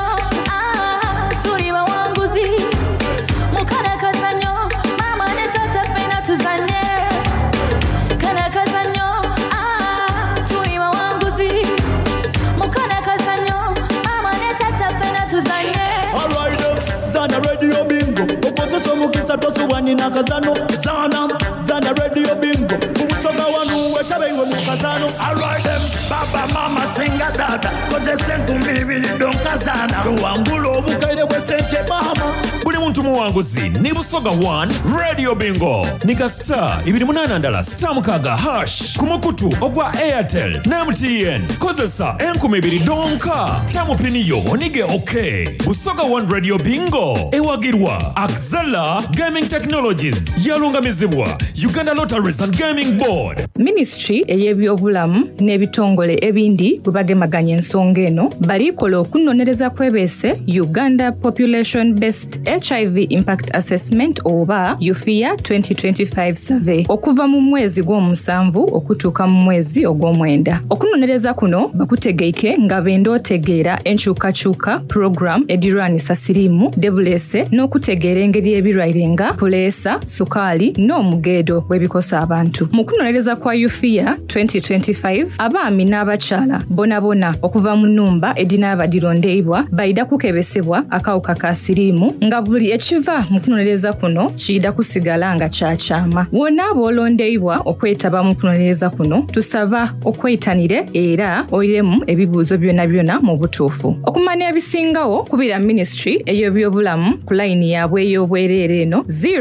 turi bawanguzi mukarakazanyo mama ne tata pena tuzanye. Karakazanyo turi bawanguzi mukarakazanyo mama ne tata pena tuzanye. Alright, Sanya radio bingo so mukisa tosuwani nakazano zana radio bingo Busoga wanu wetabewe mukazano. Alright them baba mama singa dada koze sentu mibili donkazana tuwangulo obukaire bwe sente mama buli muntu muwanguzi ni Busoga 1 radio bingo nika star 28 star mukaga hash kumukutu ogwa Airtel na MTN kozesa 12 donka tamupiniyo onige okay. Busoga 1 radio bingo ewagirwa Axela Gaming Technologies yalungamizibwa Uganda Lotteries and Gaming Board. Ministry ey'ebyobulamu n'ebitongole ebindi bwe bagemaganya ensonga eno balikola okunonereza kwebese Uganda Population Based HIV Impact Assessment oba UFIA 2025 survey okuva mu mwezi gw'omusanvu okutuuka mu mwezi ogw'omwenda. Okunonereza kuno bakutegeike nga benda otegeera enkyukakyuka program edirwanisa siriimu debulese n'okutegeera engeri ebirwaire nga puleesa, sukaali n'omugeedo bw'ebikosa abantu. Mu kunonereza kwa UFIA 2025 abaami n'abakyala bonabona okuva mu nnumba edinaabadirondeibwa baida kukebesebwa akawuka ka siriimu nga buli ekiva mu kunonereza kuno kiyida kusigala nga kyakyama. Wonna aboolondeibwa okwetaba mu kunonereza kuno tusaba okwetanire era oyiremu ebibuuzo byonna mu butuufu. Okumanya ebisingawo kubira ministry ey'ebyobulamu ku layini yaabwe ey'obwereere eno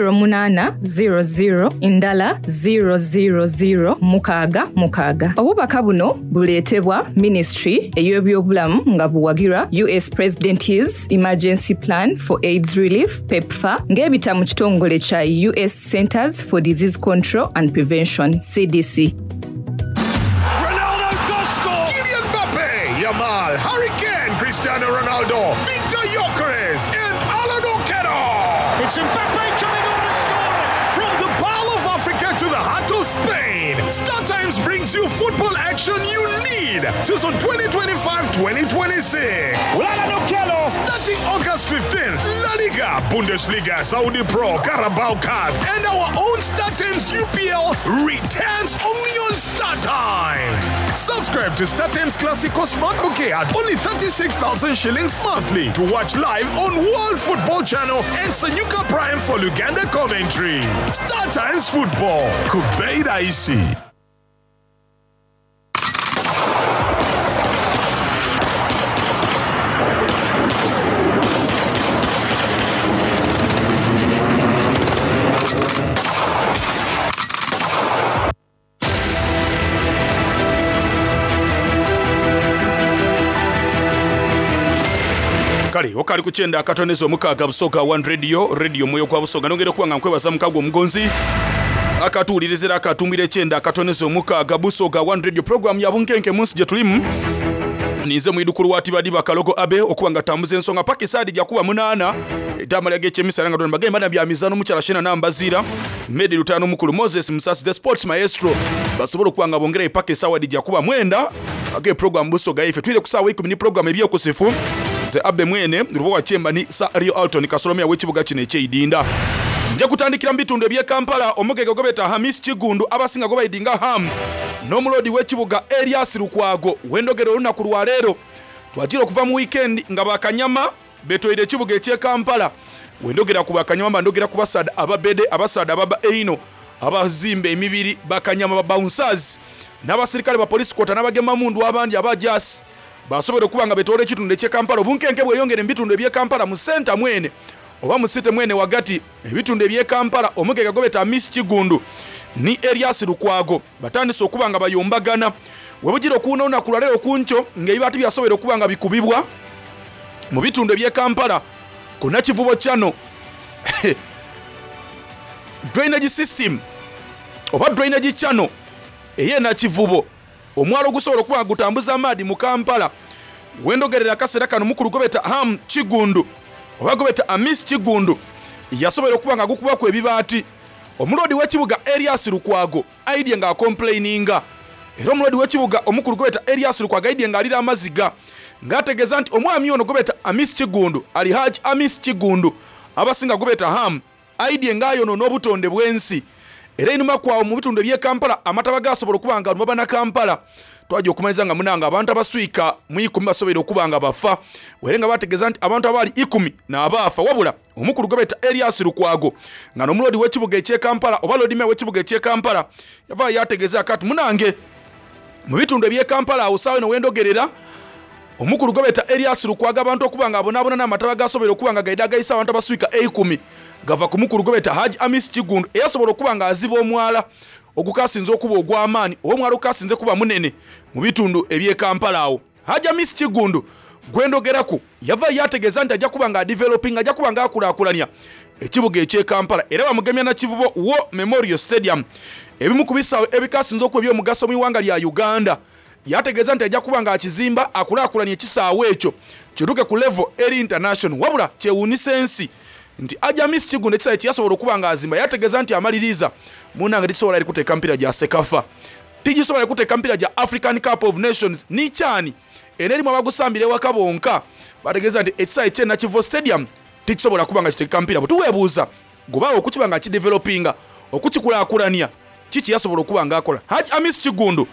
0800 indala 000 mukaaga. Obubaka buno buleetebwa ministry ey'ebyobulamu nga buwagira US President's Emergency Plan for AIDS Relief PEPFAR ng'ebita mu kitongole kya US Centers for Disease Control and Prevention CDC. Ronaldo does score! Kylian Mbappe, Yamal, Harry Kane, Cristiano Ronaldo, Victor Gyökeres, and Alan Okero. It's Mbappe coming on and scoring! From the Pearl of Africa to the heart of Spain, Star Times brings you football action you need. Season 2025-2026. Starting August 15th, La Liga, Bundesliga, Saudi Pro, Carabao Cup, and our own Star Times UPL returns only on Star Times. Subscribe to Star Times Classico Smart Bouquet at only 36,000 shillings monthly to watch live on World Football Channel and Sanyuka Prime for Luganda commentary. Star Times Football. Kubeida Isi. Kale okali ku kyenda akatonezo mukaaga Busoga One radio moyo kwa Busoga nongere kuwanga nkwebaza mukago omugonzi akatuulirizira akatumbire kyenda akatonezo mukaaga Busoga One radio program ya bunkenke munsi gye tulimu nize mwidukuru wati badi bakalogo abe okuwanga tambuze ensonga pakisadi gya kuba munana etamala g'ekyemisana nga tonda bagamba bya mizano mukyala shena nambazira Medi Lutano mukulu Moses Musasi the sports maestro basobola okuwanga bongera epakisa wadi gya kuba mwenda age program Busoga ife twire kusawa 10 ni program ebyokusifu ze abe mwene rubo chemba ni sa Rio Alton kasolomya wekibuga kine ekyidinda nje kutandikira mbitundu ebye Kampala omugege gobeta Hamis Kigundu abasinga goba idinga ham n'omulodi w'ekibuga Elias Lukwago wendogero lunaku lwa leero twajira okuva mu weekend nga bakanyama betoyire ekibuga ekye Kampala wendogera ku bakanyama bandogera ku basada ababede abasada ababa eino abazimbe emibiri bakanyama bouncers n'abasirikale ba police kota n'abagema mundu abandi abajasi basobole kubanga betole ekitundu ekye Kampala obunkenke bweyongere mbitundu ebye Kampala mu center mwene oba mu site mwene wagati ebitundu ebye Kampala omugega gobeta Miss Kigundu ni Elias Lukwago batandise okubanga bayombagana webujira okuwona kulale okuncho ng'ebibati byasobole okubanga bikubibwa mu bitundu ebye Kampala kuna kivubo kyano drainage system oba drainage channel eyena kivubo omwalo gusobola okuba gutambuza amadi mu Kampala wendogerera kasera kano mukuru gobeta Ham Kigundu oba gobeta Amis Kigundu yasobola okuba nga gukuba ku ebibati omulodi w'ekibuga Elias Lukwago idea nga complaininga era omulodi w'ekibuga omukuru gobeta Elias Lukwago idea nga alira amaziga ngategeza nti omwami ono gobeta Amis Kigundu ali Haji Amis Kigundu abasinga gobeta Ham idea nga yono n'obutonde bw'ensi era inuma kwa mu bitundu ebye Kampala amataba gasobola okubanga mubana Kampala twaje okumaliza nga munanga abantu abaswika mu 10 basobera okubanga bafa werenga bategeza nti abantu abali 10 na abafa wabula omukuru gobeta Elias Lukwago nga nomulodi w'ekibuga ekye Kampala oba lodi me w'ekibuga ekye Kampala yava yategeza akati munange mu bitundu ebye Kampala awusawe no wendogerera omukuru gobeta Elias Lukwago abantu okubanga abonabona n'amataba gasobera okubanga gaida gaisa abantu abaswika 10 gava ku mukuru gobeta Haji Amis Kigundu eyasobola okubanga aziba omwala ogukasinze okuba ogw'amaani omwala okasinze kuba munene mu bitundu ebye Kampala awo Haji Amis Kigundu gwendogerako yava yategeza nti ajja kubanga developing ajja kubanga akulaakulanya ekibuga ekye Kampala era bamugemya na kivubo wo Memorial Stadium ebimu ku bisaawe ebikasinze okuba ebyomugaso mu iwanga lya Uganda yategeza nti ajja kubanga akizimba akulaakulanya ekisaawe ekyo kituuke ku level eri international wabula kyewunisa ensi nti aja Miss Kigundu ekisaye kiyasobola okubanga azimba yategeza nti amaliriza munanga tisobola kuteeka mpira gya Sekafa tigisobola kuteeka mpira gya African Cup of Nations ni chani enerimu abagusambire wakabonka bategeza nti ekisaye kye na Kivu Stadium tikisobola kubanga kiteeka mpira butuwebuuza gobawo okukibanga kidevelopinga okukikulaakulania kiki yasobola okubanga akola Haji Amis Kigundu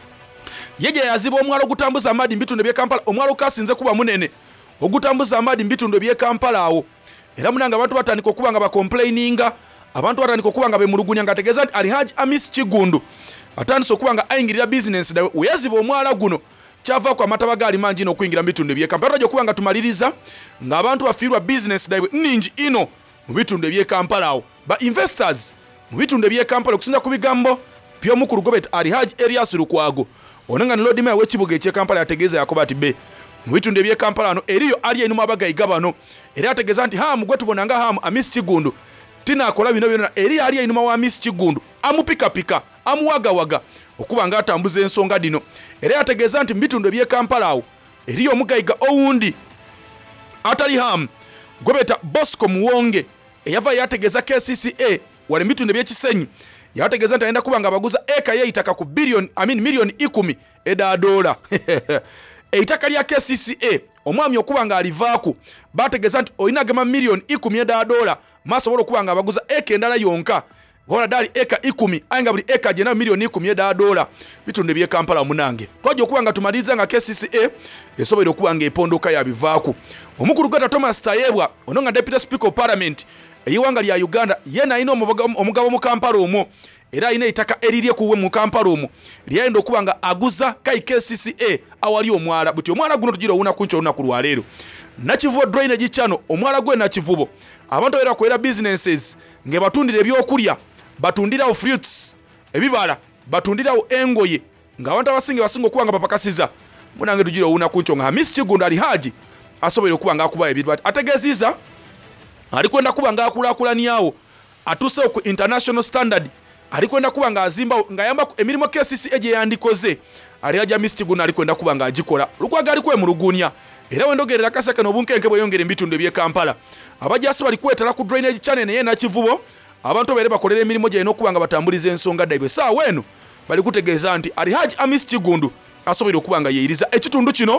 yeje yaziba omwalo ogutambuza amadi mbitundu ebye Kampala omwalo kasinze kuba munene ogutambuza amadi mbitundu ebye Kampala awo era munanga abantu batandika okubanga bakomplaininga abantu batandika okubanga bemulugunya nga ategeza nti ali Haji Amis Kigundu atandise okubanga ayingirira business dawe weyaziba omwala guno kyava kwa amataba gali mangi n'okuyingira mbitundu ebye Kampala tajja okubanga tumaliriza nga abantu bafiirwa business dawe ningi ino mu bitundu ebye Kampala awo ba investors mu bitundu ebye Kampala okusinza ku bigambo by'omukulu gobeta ali Haji Elias Lukwago onanga nilodi meya w'ekibuga ekye Kampala yategeeza yakoba ati be mu bitundu ebye Kampala ano eriyo ali enuma abagayiga bano era ategeza nti hamu gwe tubonanga hamu Amis Kigundu tina akola bino byonna eri ali enuma wa Amis Kigundu amupikapika amuwagawaga okuba nga atambuza ensonga dino era ategeza nti mu bitundu ebye Kampala awo eriyo omugayiga owundi atali hamu gwebeta Bosco Muwonge eyava yategeza KCCA wali bitundu ebye Kisenyi yategeeza nti ayenda kuba nga abaguza eka y'eitaka ku miliyoni 10 eda dola. Eitaka lya KCCA omwami okuba nga alivaaku bategeeza nti olina gema miliyoni 10 eda dola masobola okuba nga abaguza eka endala yonka. Wala dali eka 10 ayenga buli eka jena miliyoni 10 eda dola bitunde bye Kampala munange. Twaje okuba nga tumaliza nga KCCA esobole okuba nga epondoka ya bivaaku. Omukulu gata Thomas Tayebwa ononga Deputy Speaker of Parliament eyiwanga lya Uganda yena ino omugabo mu Kampala omwo era ine itaka erirye kuwe mu Kampala omwo lyayenda okuba nga aguza kai KCCA awali omwala buti omwala guno tujira una kuncho una kulwa leero nakivubo drainage channel omwala gwe nakivubo abantu era kwera businesses nge batundire ebyokulya batundirawo fruits ebibala batundirawo engoye nga abantu abasinge basinga okuba nga papakasiza munange tujira una kuncho nga Hamisi Kigunda ali haji asobole okuba nga akuba ebintu ategeziza ali kwenda kuba nga akulakulaniawo atuse ku international standard ali kwenda kuba nga azimba nga yamba emirimo KCCA eje yandikoze ali aja Hamisi Kigunda ali kwenda kuba nga agikola lukwaga ali kwe mu Lugunya era wendogerera kasaka n'obunkenke bweyongere mbitunde bye Kampala abajasi bali kwetala ku drainage channel naye na Kivubo abantu bere bakolera emirimo gye n'okuba nga batambuliza ensonga daibe saa wenu bali kutegeeza nti ali Haji Hamisi Kigundu asobole okuba nga yeiriza ekitundu kino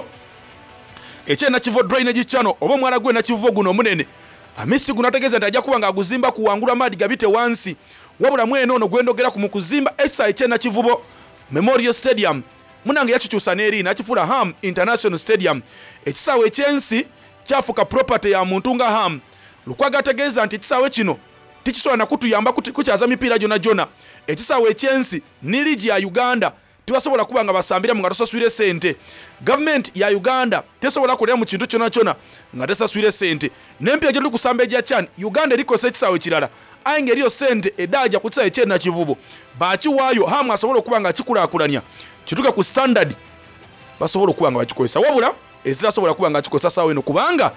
eche na Kivubo drainage channel oba mwala gwe na Kivubo guno munene Hamisi Kigundu ategeeza nti ajja kuba nga aguzimba kuwangula madi gabite wansi wabula mwene ono gwendogera ku mukuzimba ekisa eche na Kivubo Memorial Stadium munange yakikyusa n'eri nakifula Ham International Stadium ekisawe ekyensi kyafuka property ya muntu nga Ham lukwaga ategeeza nti ekisawe kino tikiswana kutuyamba kukyaza mipiira jona ekisawe ekyensi ni ligi ya Uganda tibasobola kuba nga basambira mu ngatosaswire sente government ya Uganda tesobola kulera mu kintu kyona nga tesaswire sente nempya gye kusamba ejja chan Uganda erikose ekisawe kirala ayenge eriyo sente edaja kutsa ekyena Kivubo bachi wayo Ham asobola kuba nga kikulakulanya kituka ku standard basobola okuba nga bakikozesa wabula ezira sobola kuba nga kikozesa sawa eno kubanga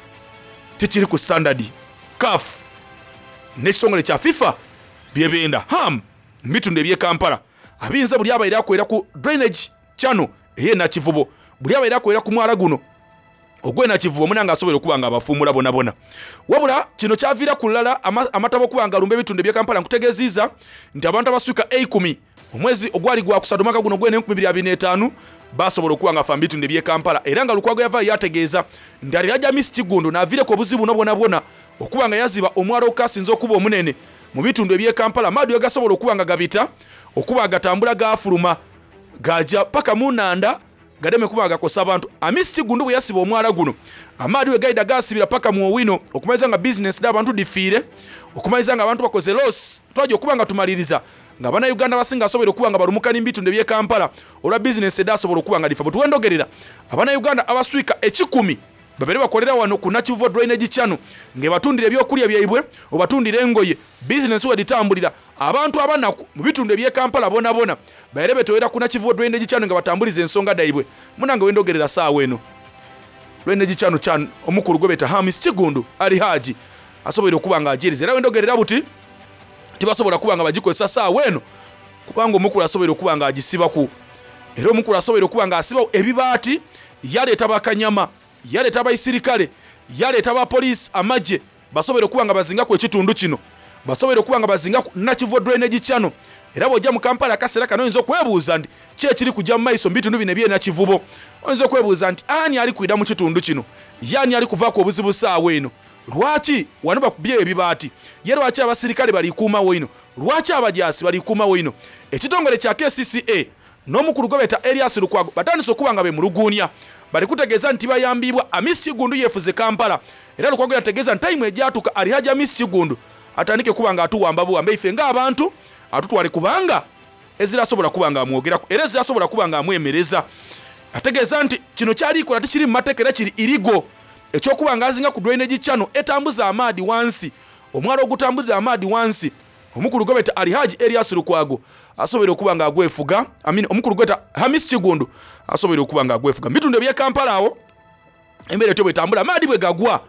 tikiri ku standard CAF n'ekitongole kya FIFA byebenda Ham mitunde bye Kampala abinza buli abaira akwera ku drainage channel eye na Kivubo buli abaira akwera ku mwala guno ogwe na Kivubo munanga asobola okuba nga abafumula bona wabula kino kyavira kulala amatabo kuba nga lumbe bitunde bye Kampala nkutegeziza nti abantu abasuka 10 omwezi ogwali gwa kusadomaka guno gwene 2025 basobola okuba nga fambitu ndebye Kampala era nga lukwago yava yategeeza ndali aja Hamisi Kigundu na vile ko buzibu nobona okuba nga yaziba omwalo okasinza okuba omunene mu bitundu ebye Kampala madu yagasobola okuba nga gabita okuba gatambula gafuluma gaja paka munanda gademe kuba gakosa abantu Hamisi Kigundu bwe yasiba omwala guno amadu we gaida gasibira paka mu Owino okumaiza nga business n'abantu difire okumaiza nga abantu bakoze loss twaje okuba nga tumaliriza nga bana Uganda basinga asobole okuba nga balumukana mbitunde bye Kampala olwa business edasobola okuba nga difa tuwendogerera abana Uganda abaswika 10 babere bakolera wano ku Kivubo drainage channel nge batundire ebyokulya byaibwe obatundire engoye business we ditambulira abantu abanaku mu bitunde bye Kampala bona bayere betowera ku Kivubo drainage channel nga batambulize ensonga daibwe munanga wendogerera sawa eno drainage channel omukulu gwe beta Hamisi Kigundu ali Haji asobole okuba nga ajirize era wendogerera buti tibasobola kuba nga bagikozesa saa weno kubanga omukulu asobole okuba nga agisiba ku era omukulu asobole okuba nga asiba ebibaati yaleeta bakanyama yaleeta abayisirikale yaleeta abapoliisi amagye basobole okuba nga bazinga ku ekitundu kino basobole okuba nga bazinga ku Kivubo drainage channel era bw'ojja mu Kampala akaseera kano oyinza okwebuuza nti kyekiri kujja mu maiso mu bitundu bino ebye Kivubo oyinza okwebuuza nti ani ali kwida mu kitundu kino yani ali kuvaako obuzibu saawa eno lwaki wano bakubye ebibaati ye lwaki abasirikale bali kuuma woino lwaki abajasi bali kuuma woino ekitongole kya KCCA n'omukulu gobeta Elias Lukwago batandise okuba nga be mu Lugunya bali kutegeeza nti bayambibwa Hamisi Kigundu yefuze Kampala era Lukwago yategeeza nti time ejatuka ali Haji Hamisi Kigundu atandike kuba nga atuwamba buwambe ife nga abantu atutwale kubanga ezira asobola kuba nga amwogera era ezira asobola kuba nga amwemereza ategeeza nti kino kyali kola tikiri mu matekera kiri irigo ekyokuba nga azinga ku drainage channel etambuza amadi wansi omwalo ogutambuza amadi wansi omukulu gobeta ali Haji Elias Lukwago asobole okuba nga agwefuga omukulu gweta Hamisi Kigundu asobole okuba nga agwefuga mitunde bye Kampala awo embere tyo betambula amadi bwe gagwa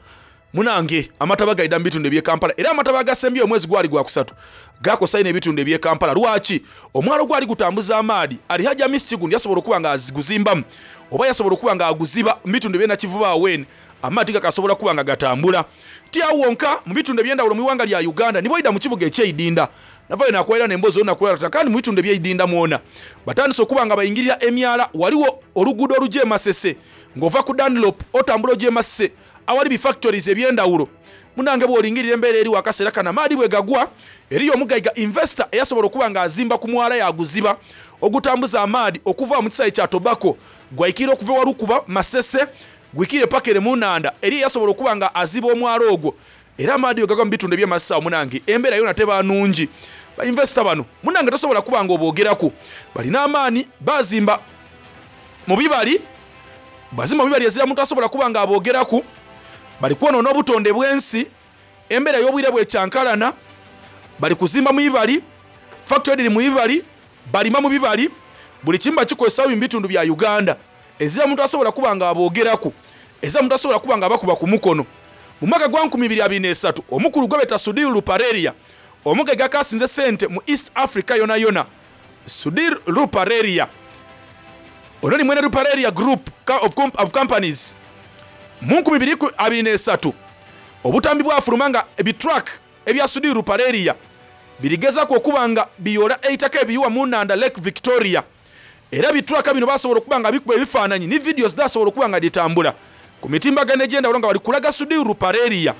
munange amataba gaida mbitunde bye Kampala era amataba gasembye omwezi gwali gwa kusatu gako saine bitunde bye Kampala lwaki omwalo gwali gutambuza amaadi ali haja Miss Kigundi yasobola kuba nga aziguzimba oba yasobola kuba nga aguziba mbitunde bye na kivuba awene amaadi gakasobola kuba nga gatambula tiawonka mu bitunde byendawulo mu iwanga lya Uganda nibo ida mu kibuga eky'Idinda navayo nakwera nembozo nakwera kandi mu bitunde by'Idinda muona batandise okuba nga bayingirira emyala waliwo oluguudo oluje Masese ngova ku Dunlop otambula je Masese awali bi factories ebyendawulo munange bwolingirira embeera eri wakasera kana maadi bwe gagwa eriyo omugaiga investor eyasobola okuba nga azimba ku mwala yaguziba ogutambuza amaadi okuva mu kisayi kya Tobacco gwaikira okuva walukuba Masese gwikire pakere munanda eri yasobola okuba nga aziba omwalo ogwo era amaadi gagwa mu bitunde by'Massawa munange embeera yona teba nungi ba investor bano munange tosobola kuba nga oboogerako balina amaani bazimba mu bibali ezira muntu asobola kuba nga aboogeraku bali kwonoona obutonde bw'ensi embeera y'obwire bwekyankalana bali kuzimba mu bibali factory eri mu bibali balima mu bibali buli kimba kikozesa mu bitundu bya Uganda ezira muntu asobola kuba nga aboogeraku ezira muntu asobola kuba nga abakuba ku mukono mu mwaka gwa 2023 omukulu gwebeta Sudir Lupareria omugega kasinze sente mu East Africa yona Sudir Lupareria ononi mwene Lupareria Group of Companies mu 2023 obutambi bwafuluma nga ebitruck ebya Sudir Lupareria birigezako okuba nga biyola eitaka ebiyiwa mu Nanda Lake Victoria era bitruck bino basobola okuba nga bikuba ebifaananyi ni videos dasobola okuba nga ditambula ku mitimbagano egy'endawulo nga bali kulaga Sudir Lupareria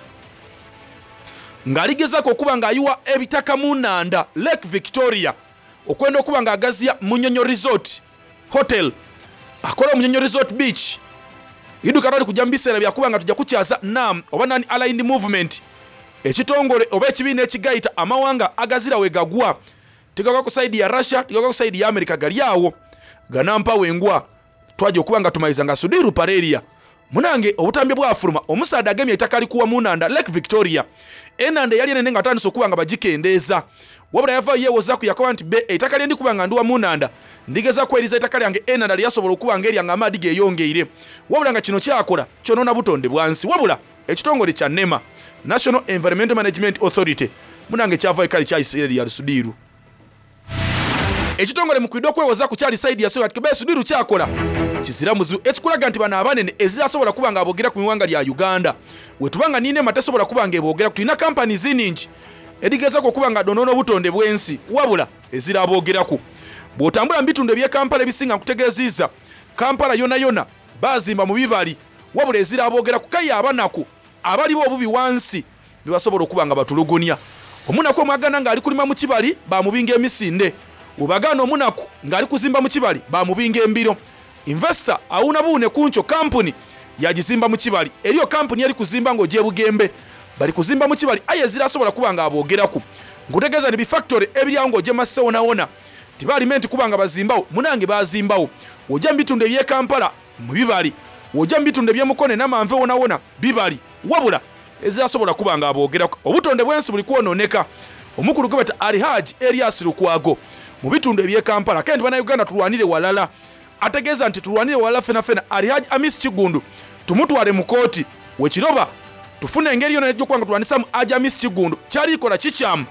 ng'aligezako okuba nga ayiwa ebitaka mu Nanda Lake Victoria okwenda okuba nga agazia Munyonyo Resort Hotel akola Munyonyo Resort Beach iduka lali kujja mbiseera byakuba nga tujja kukyaza NAM oba Nani Aligned Movement ekitongole oba ekibiina ekigaita amawanga agazira we gagwa tigaka ku side ya Russia tigaka ku side ya America gali awo ganampa wengwa twaje okuba nga tumayiza nga Sudir Lupareria munange obutambi bwafuluma omusaada agemye ettaka likuwa mu Nanda Lake Victoria enanda yali enene nga atandise okuba nga bagikendeeza wabula yava yeewoza ku yakoba nti be ettaka lye ndikuba nga nduwa mu Nanda ndigeza kweriza ettaka lyange enanda lyasobola okuba nga eryanga amaadi geeyongeire wabula nga kino kyakola kyonoona butonde bwansi wabula ekitongole kya NEMA National Environmental Management Authority munange kyava ekali kyayisire lya Sudiru ekitongole mukwidde okwewoza ku kyali side ya Sudiru kebe Sudiru kyakola kizira muzu ekikulaga nti bana abanene ezirasobola kuba nga aboogera ku miwanga lya Uganda wetubanga nine matesobola kuba nga eboogera tulina companies ningi edigeza ko kuba nga donono butonde bwensi wabula ezira aboogeraku bwotambula mbitunde bye Kampala ebisinga kutegeziza Kampala yona bazimba mu bibali wabula ezira aboogeraku kaya abanaku abalibo obubi wansi bibasobola okuba nga batulugunya omunaku omwagana nga ali kulima mu kibali bamubinga emisinde ubagano omunaku nga ali kuzimba mu kibali bamubinga embiro investor auna buune kuncho kampuni yagizimba mu kibali eriyo kampuni yali kuzimba ngo je bugembe bali kuzimba mu kibali aye zirasobola kuba nga aboogeraku ngutegeza ni bi factory ebiryango je Massawa naona tibalimenti kuba nga bazimbawo munange bazimbawo ojja mbitunde bye Kampala mu bibali ojja mbitunde bye Mukone n'amanve wona bibali wabula ezirasobola kuba nga aboogeraku obutonde bwensi buli kwononeka omukulu gwebeta Alhaji Elias Lukwago mu bitunde bye Kampala kandi bana Uganda tulwanire walala ategeza nti tulwanire wala fena Alhaji Amis Kigundu tumutwale mu kooti wekiroba tufune engeri yona n'ejjo kwanga tulwanisa mu Amis Kigundu kyali kola kikyamu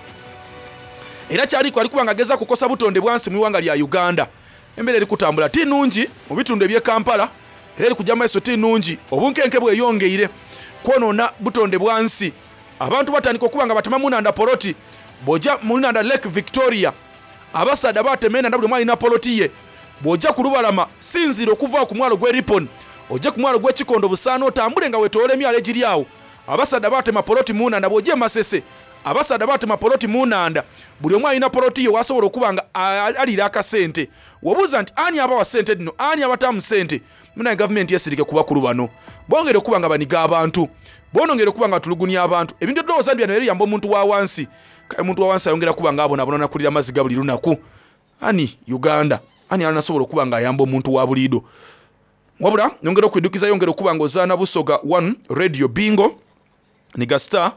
era kyali ko alikuba ngageza kukosa butonde bwansi mu iwanga lya Uganda embere eri kutambula ti nungi mu bitunde bye Kampala era eri kujja maiso ti nungi obunkenke bwe yongeire kwonona butonde bwansi abantu batandika okuba nga batema mu Nanda poloti boja mu Nanda Lake Victoria abasada batemena ndabule mwali na poloti ye boja kulubalama sinziro okuva ku mwalo gwe Ripon oje ku mwalo gwe Kikondo Busano otambule nga wetole emyalo egiri awo abasada batema poloti mu Nanda boje Masese abasada batema poloti mu Nanda buli omwe alina poloti ye wasobola okuba nga alira akasente wobuuza nti ani abawa sente dino ani abatamu sente muna government yesirike kuba kulu bano bongere okuba nga baniga abantu bonongere okuba nga tulugunya abantu ebintu dolooza byano eri yambo omuntu wa wansi kale omuntu wa wansi ayongera kuba nga abona nakulira maziga buli lunaku ani Uganda ani anasobola okuba nga ayamba omuntu wa bulido wabula nyongera okwidukiza yongera okuba nga ozaana Busoga 1 Radio Bingo niga star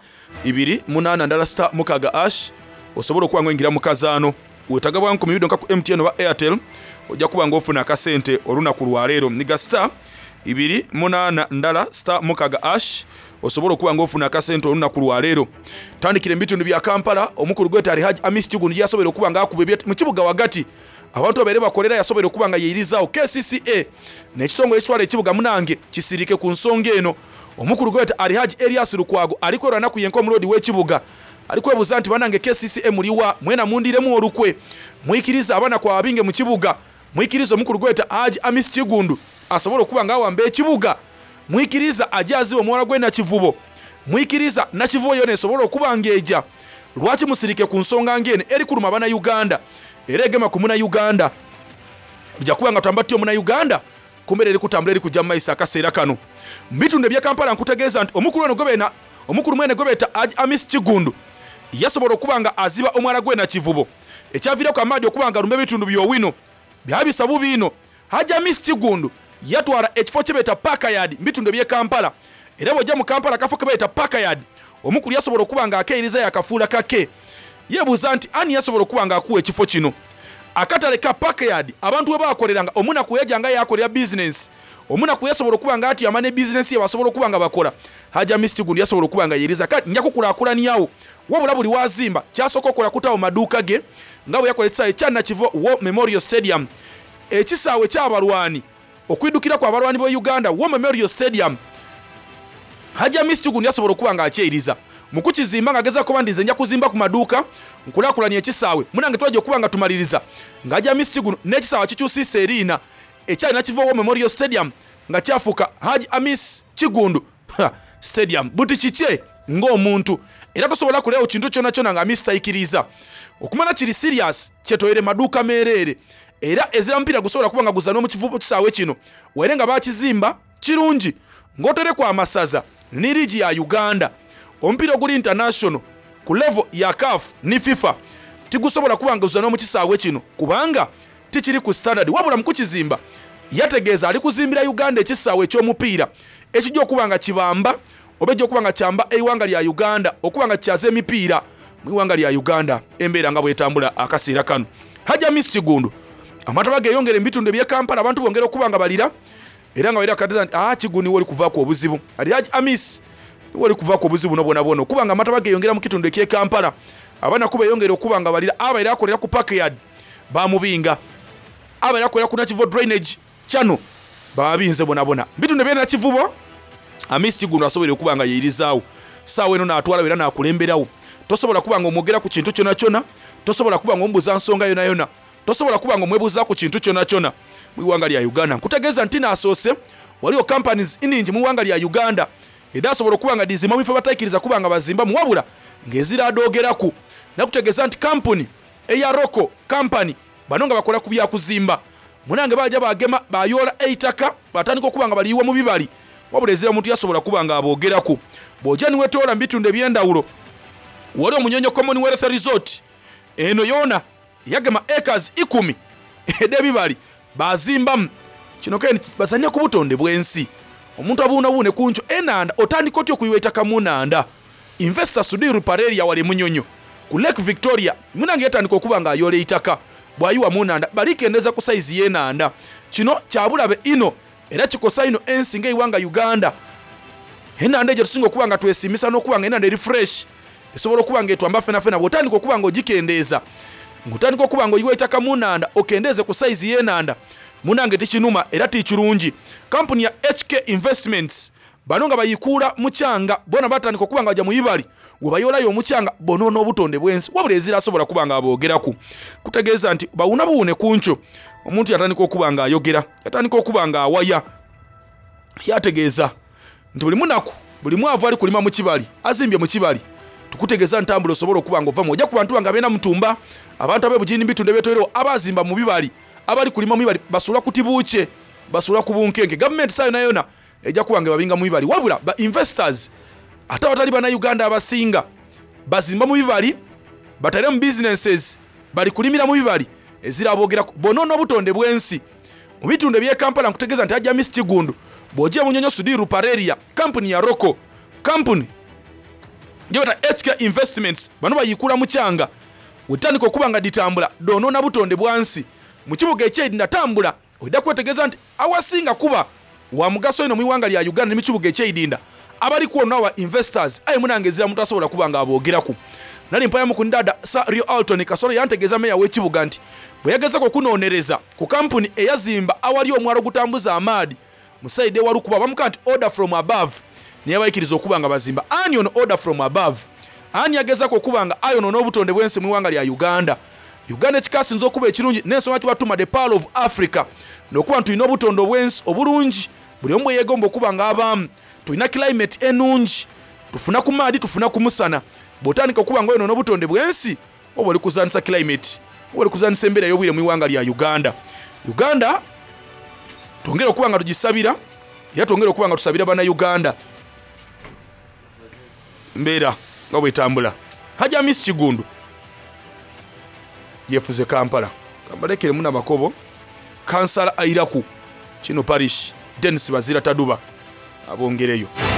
2 ndala star mukaga ash osobola okuba nga ngira mukazaano wetaga bwanku mu bidonka ku MTN wa Airtel ojja kuba nga ofuna akasente olunaku lwa leero niga star 2 ndala star mukaga ash osobola okuba ng'ofuna akasente olunaku lwa leero. Tandikira ebitundu bya Kampala, omukulu gweta ali Haji Amis Kigundu yasobola okuba ng'akuba mu kibuga wagati abantu abaire bakolera yasobola okuba nga yeeyirizaawo KCCA n'ekitongole ekitwala ekibuga munange kisirike ku nsonga eno. Omukulu gweta ali Haji Elias Lukwago aliko naku yenko omulodi w'ekibuga alikwebuuza nti banange KCCA muliwa mwena mundiremu olukwe mwikiriza abaana kwa abinge mu kibuga mwikiriza omukulu gweta Haji Amis Kigundu asobola okuba ng'awamba ekibuga mwikiriza ajaziwe omwala gw'ena kivubo mwikiriza na kivubo yona esobola okuba ng'ejja. Lwaki musirike ku nsonga ng'eno eri kuluma abana Uganda era egema ku muna Uganda ojja kuba nga twambatti omuna Uganda kumbe eri kutambula eri kujja mu maiso akaseera kano. Mbitunde bya Kampala nkutegeeza nti omukulu mwene gwebeta Haji Amis Kigundu yasobola okuba nga aziba omwala gw'ena kivubo ekyaviirako amaadi okuba nga lumba ebitundu byowino byabisa bubiino. Haji Amis Kigundu yatwala ekifo kyebeeta Parkyard mbitundu bye Kampala era bw'ojja mu Kampala akafo kebeeta Parkyard omukulu yasobola okuba nga akeeyiriza yakafuula kake yeebuuza nti ani yasobola okuba nga akuwa ekifo kino. Akatale ka Parkyard abantu we baakoleranga omunaku yajjanga yakolera bizinensi omunaku yasobola okuba nga ati yamane bizinensi ye basobola okuba nga bakola. Haji Amis Kigundu yasobola okuba nga yeeriza kati nja kukulaakulanyawo wabula buli wazimba kyasooka okola kutawo maduuka ge nga bwe yakola ekisaawe kya Nakivo War Memorial Stadium ekisaawe ky'abalwani okwidukira kwa abalwani b'e Uganda War Memorial Stadium. Haji Amis Kigundu yasobola okuba nga akyeyiriza mu kukizimba ng'agezaako kuba ndize nja kuzimba ku maduuka nkulaakulanya ekisaawe munange twajja okuba nga tumaliriza nga Haji Amis Kigundu n'ekisaawe kikyusiisa eriina ekyali Nakivo War Memorial Stadium nga kyafuuka Haji Amis Kigundu Stadium buti kikye ng'omuntu era tosobola kuleewo kintu kyonna kyonna nga Amis tayikiriza okumana kiri serious kyetoyere maduuka meereere era ezira mpira gusobola kuba nga guzanwa mu kivubo kisaawe kino waire nga bakizimba kirungi ng'oterekwa amasaza ne ligi ya Uganda omupiira oguli international ku level ya CAF ni FIFA tigusobola kuba nga guzanwa mu kisaawe kino kubanga tikiri ku standard wabula mu kukizimba yategeeza ali kuzimbira Uganda ekisaawe eky'omupiira ekijja okuba nga kibamba oba ejja okuba nga kyamba eiwanga lya Uganda okuba nga kyaza emipiira mu iwanga lya Uganda embeera nga bwetambula akaseera kano. Haji Amis Kigundu amataba geeyongera ebitundu eby'e Kampala abantu bongera okuba nga balira era nga balira kateza nti Kigundu wali kuvaako obuzibu ali Haji Amis wali kuvaako obuzibu nobonabona okuba nga amataba geeyongera mu kitundu eky'e Kampala abaana kuba yongera okuba nga balira abaira akolera ku Parkyard bamubinga abaira akolera ku Nakivo drainage channel babinze bonabona bitundu byena kivubo. Amis Kigundu asobola okuba nga yeeyirizaawo saawa eno n'atwala era n'akulemberawo tosobola kuba nga omwogera ku kintu kyonna kyonna tosobola kuba nga omubuuza nsonga yona yona tosobola kuba nga omwebuuza ku kintu kyonna kyonna mu iwanga lya Uganda. Nkutegeeza nti naasoose waliwo companies iningi mu iwanga lya Uganda era asobola okuba nga dizimba mu bifo batayikiriza kuba nga bazimba mu wabula ng'ezira adoogeraku nakutegeeza nti kampuni eya Roko company bano nga bakola ku byakuzimba munange bajja bagema bayoola eitaka batandika okuba nga baliyiwa mu bibali wabula ezira omuntu yasobola kuba nga aboogeraku bw'ojja niwetoola mu bitundu eby'endawulo wali Omunyonyo Commonwealth Resort eno yoona yagema acres 10 ed'ebibali bazimbamu kino kene bazanya ku butonde bw'ensi omuntu abuunabuune ku nkyo enanda otandika otya okuyiwa ettaka mu nanda. Investor Sudiru Pareria wali Munyonyo ku Lake Victoria munange yatandika okuba nga ayoola eitaka bw'ayiwa mu nanda balikendeza ku saizi y'enanda kino kyabulabe ino era kikosa ino ensi ng'eiwanga Uganda enanda egyo tusinga okuba nga twesimisa n'okuba nga enanda eri fresh esobola okuba nga etwamba fenafena bw'otandika okuba nga ogikendeeza ng'otandika okuba nga oyiwa ettaka mu nanda okendeeze ku saizi y'enanda munange tikinuma era tikirungi. Kampuni ya HK Investments bano nga bayikuula mukyanga bona batandika okuba nga bajja mu ibali webayoolayo omukyanga bonoona obutonde bw'ensi wabula ezira asobola kuba nga aboogeraku kutegeeza nti bawunabuwune ku nkyo omuntu yatandika okuba nga ayogera yatandika okuba nga awaya yategeeza nti buli munaku buli mwavu ali kulima mu kibali azimbye mu kibali tukutegeeza ntambula osobola okuba nga ovamu ojja ku bantu nga beena mutumba abantu ab'ebugini bitundu ebyetolerewo abazimba mu bibali abali kulima mu bibali basula ku tibuuke basula ku bunkenke gavumenti saa yona yona ejja kuba nga babinga mu bibali wabula ba investors ate abatali bana Uganda abasinga bazimba mu bibali batale mu businesses bali kulimira mu bibali ezira aboogeraku bonoona obutonde bw'ensi mu bitundu eby'e Kampala. Nkutegeeza nti Haji Amis Kigundu bw'ojja Munyonyo Sudiru Pareria kampuni ya Roko kampuni gyebata HK Investments bano bayikula mukyanga wetandika okuba nga ditambula doonoona butonde bwansi mu kibuga eky'Edinda tambula ojja kwetegeeza nti awasinga kuba wa mugaso ino mu iwanga lya Uganda ne mu kibuga eky'Edinda abali kuona wa investors ayi munangezira mutasobola kubanga aboogeraku nali mpayamu ku ndada sa Rio Alton Kasolo yantegeza meya w'ekibuga nti bwe yagezako kunoonereza ku kampuni eyazimba awali omwalo gutambuza amaadi musaide walukuba bamukanti order from above niye bayikiriza okubanga bazimba ani ono order from above ani yagezako okubanga ayono n'obutonde bw'ensi mu iwanga lya Uganda ekikasinza okuba ekirungi n'ensonga kibatuma the Pearl of Africa n'okuba nti tulina obutonde obw'ensi obulungi buli omu bwe yeegomba okuba ng'abaamu tulina climate enungi tufuna ku maadi tufuna ku musana bw'otandika okuba nga oyo n'obutonde bw'ensi oba oli kuzanisa climate oba oli kuzanisa embeera y'obwire mu iwanga lya Uganda twongere okuba nga tugisabira era twongere okuba nga tusabira bana Uganda mbeera nga bwetambula Hajja Miss Kigundu yefuze Kampala kabalekere muna makobo kansala airaku kino parish Dennis Bazira Taduba abongereyo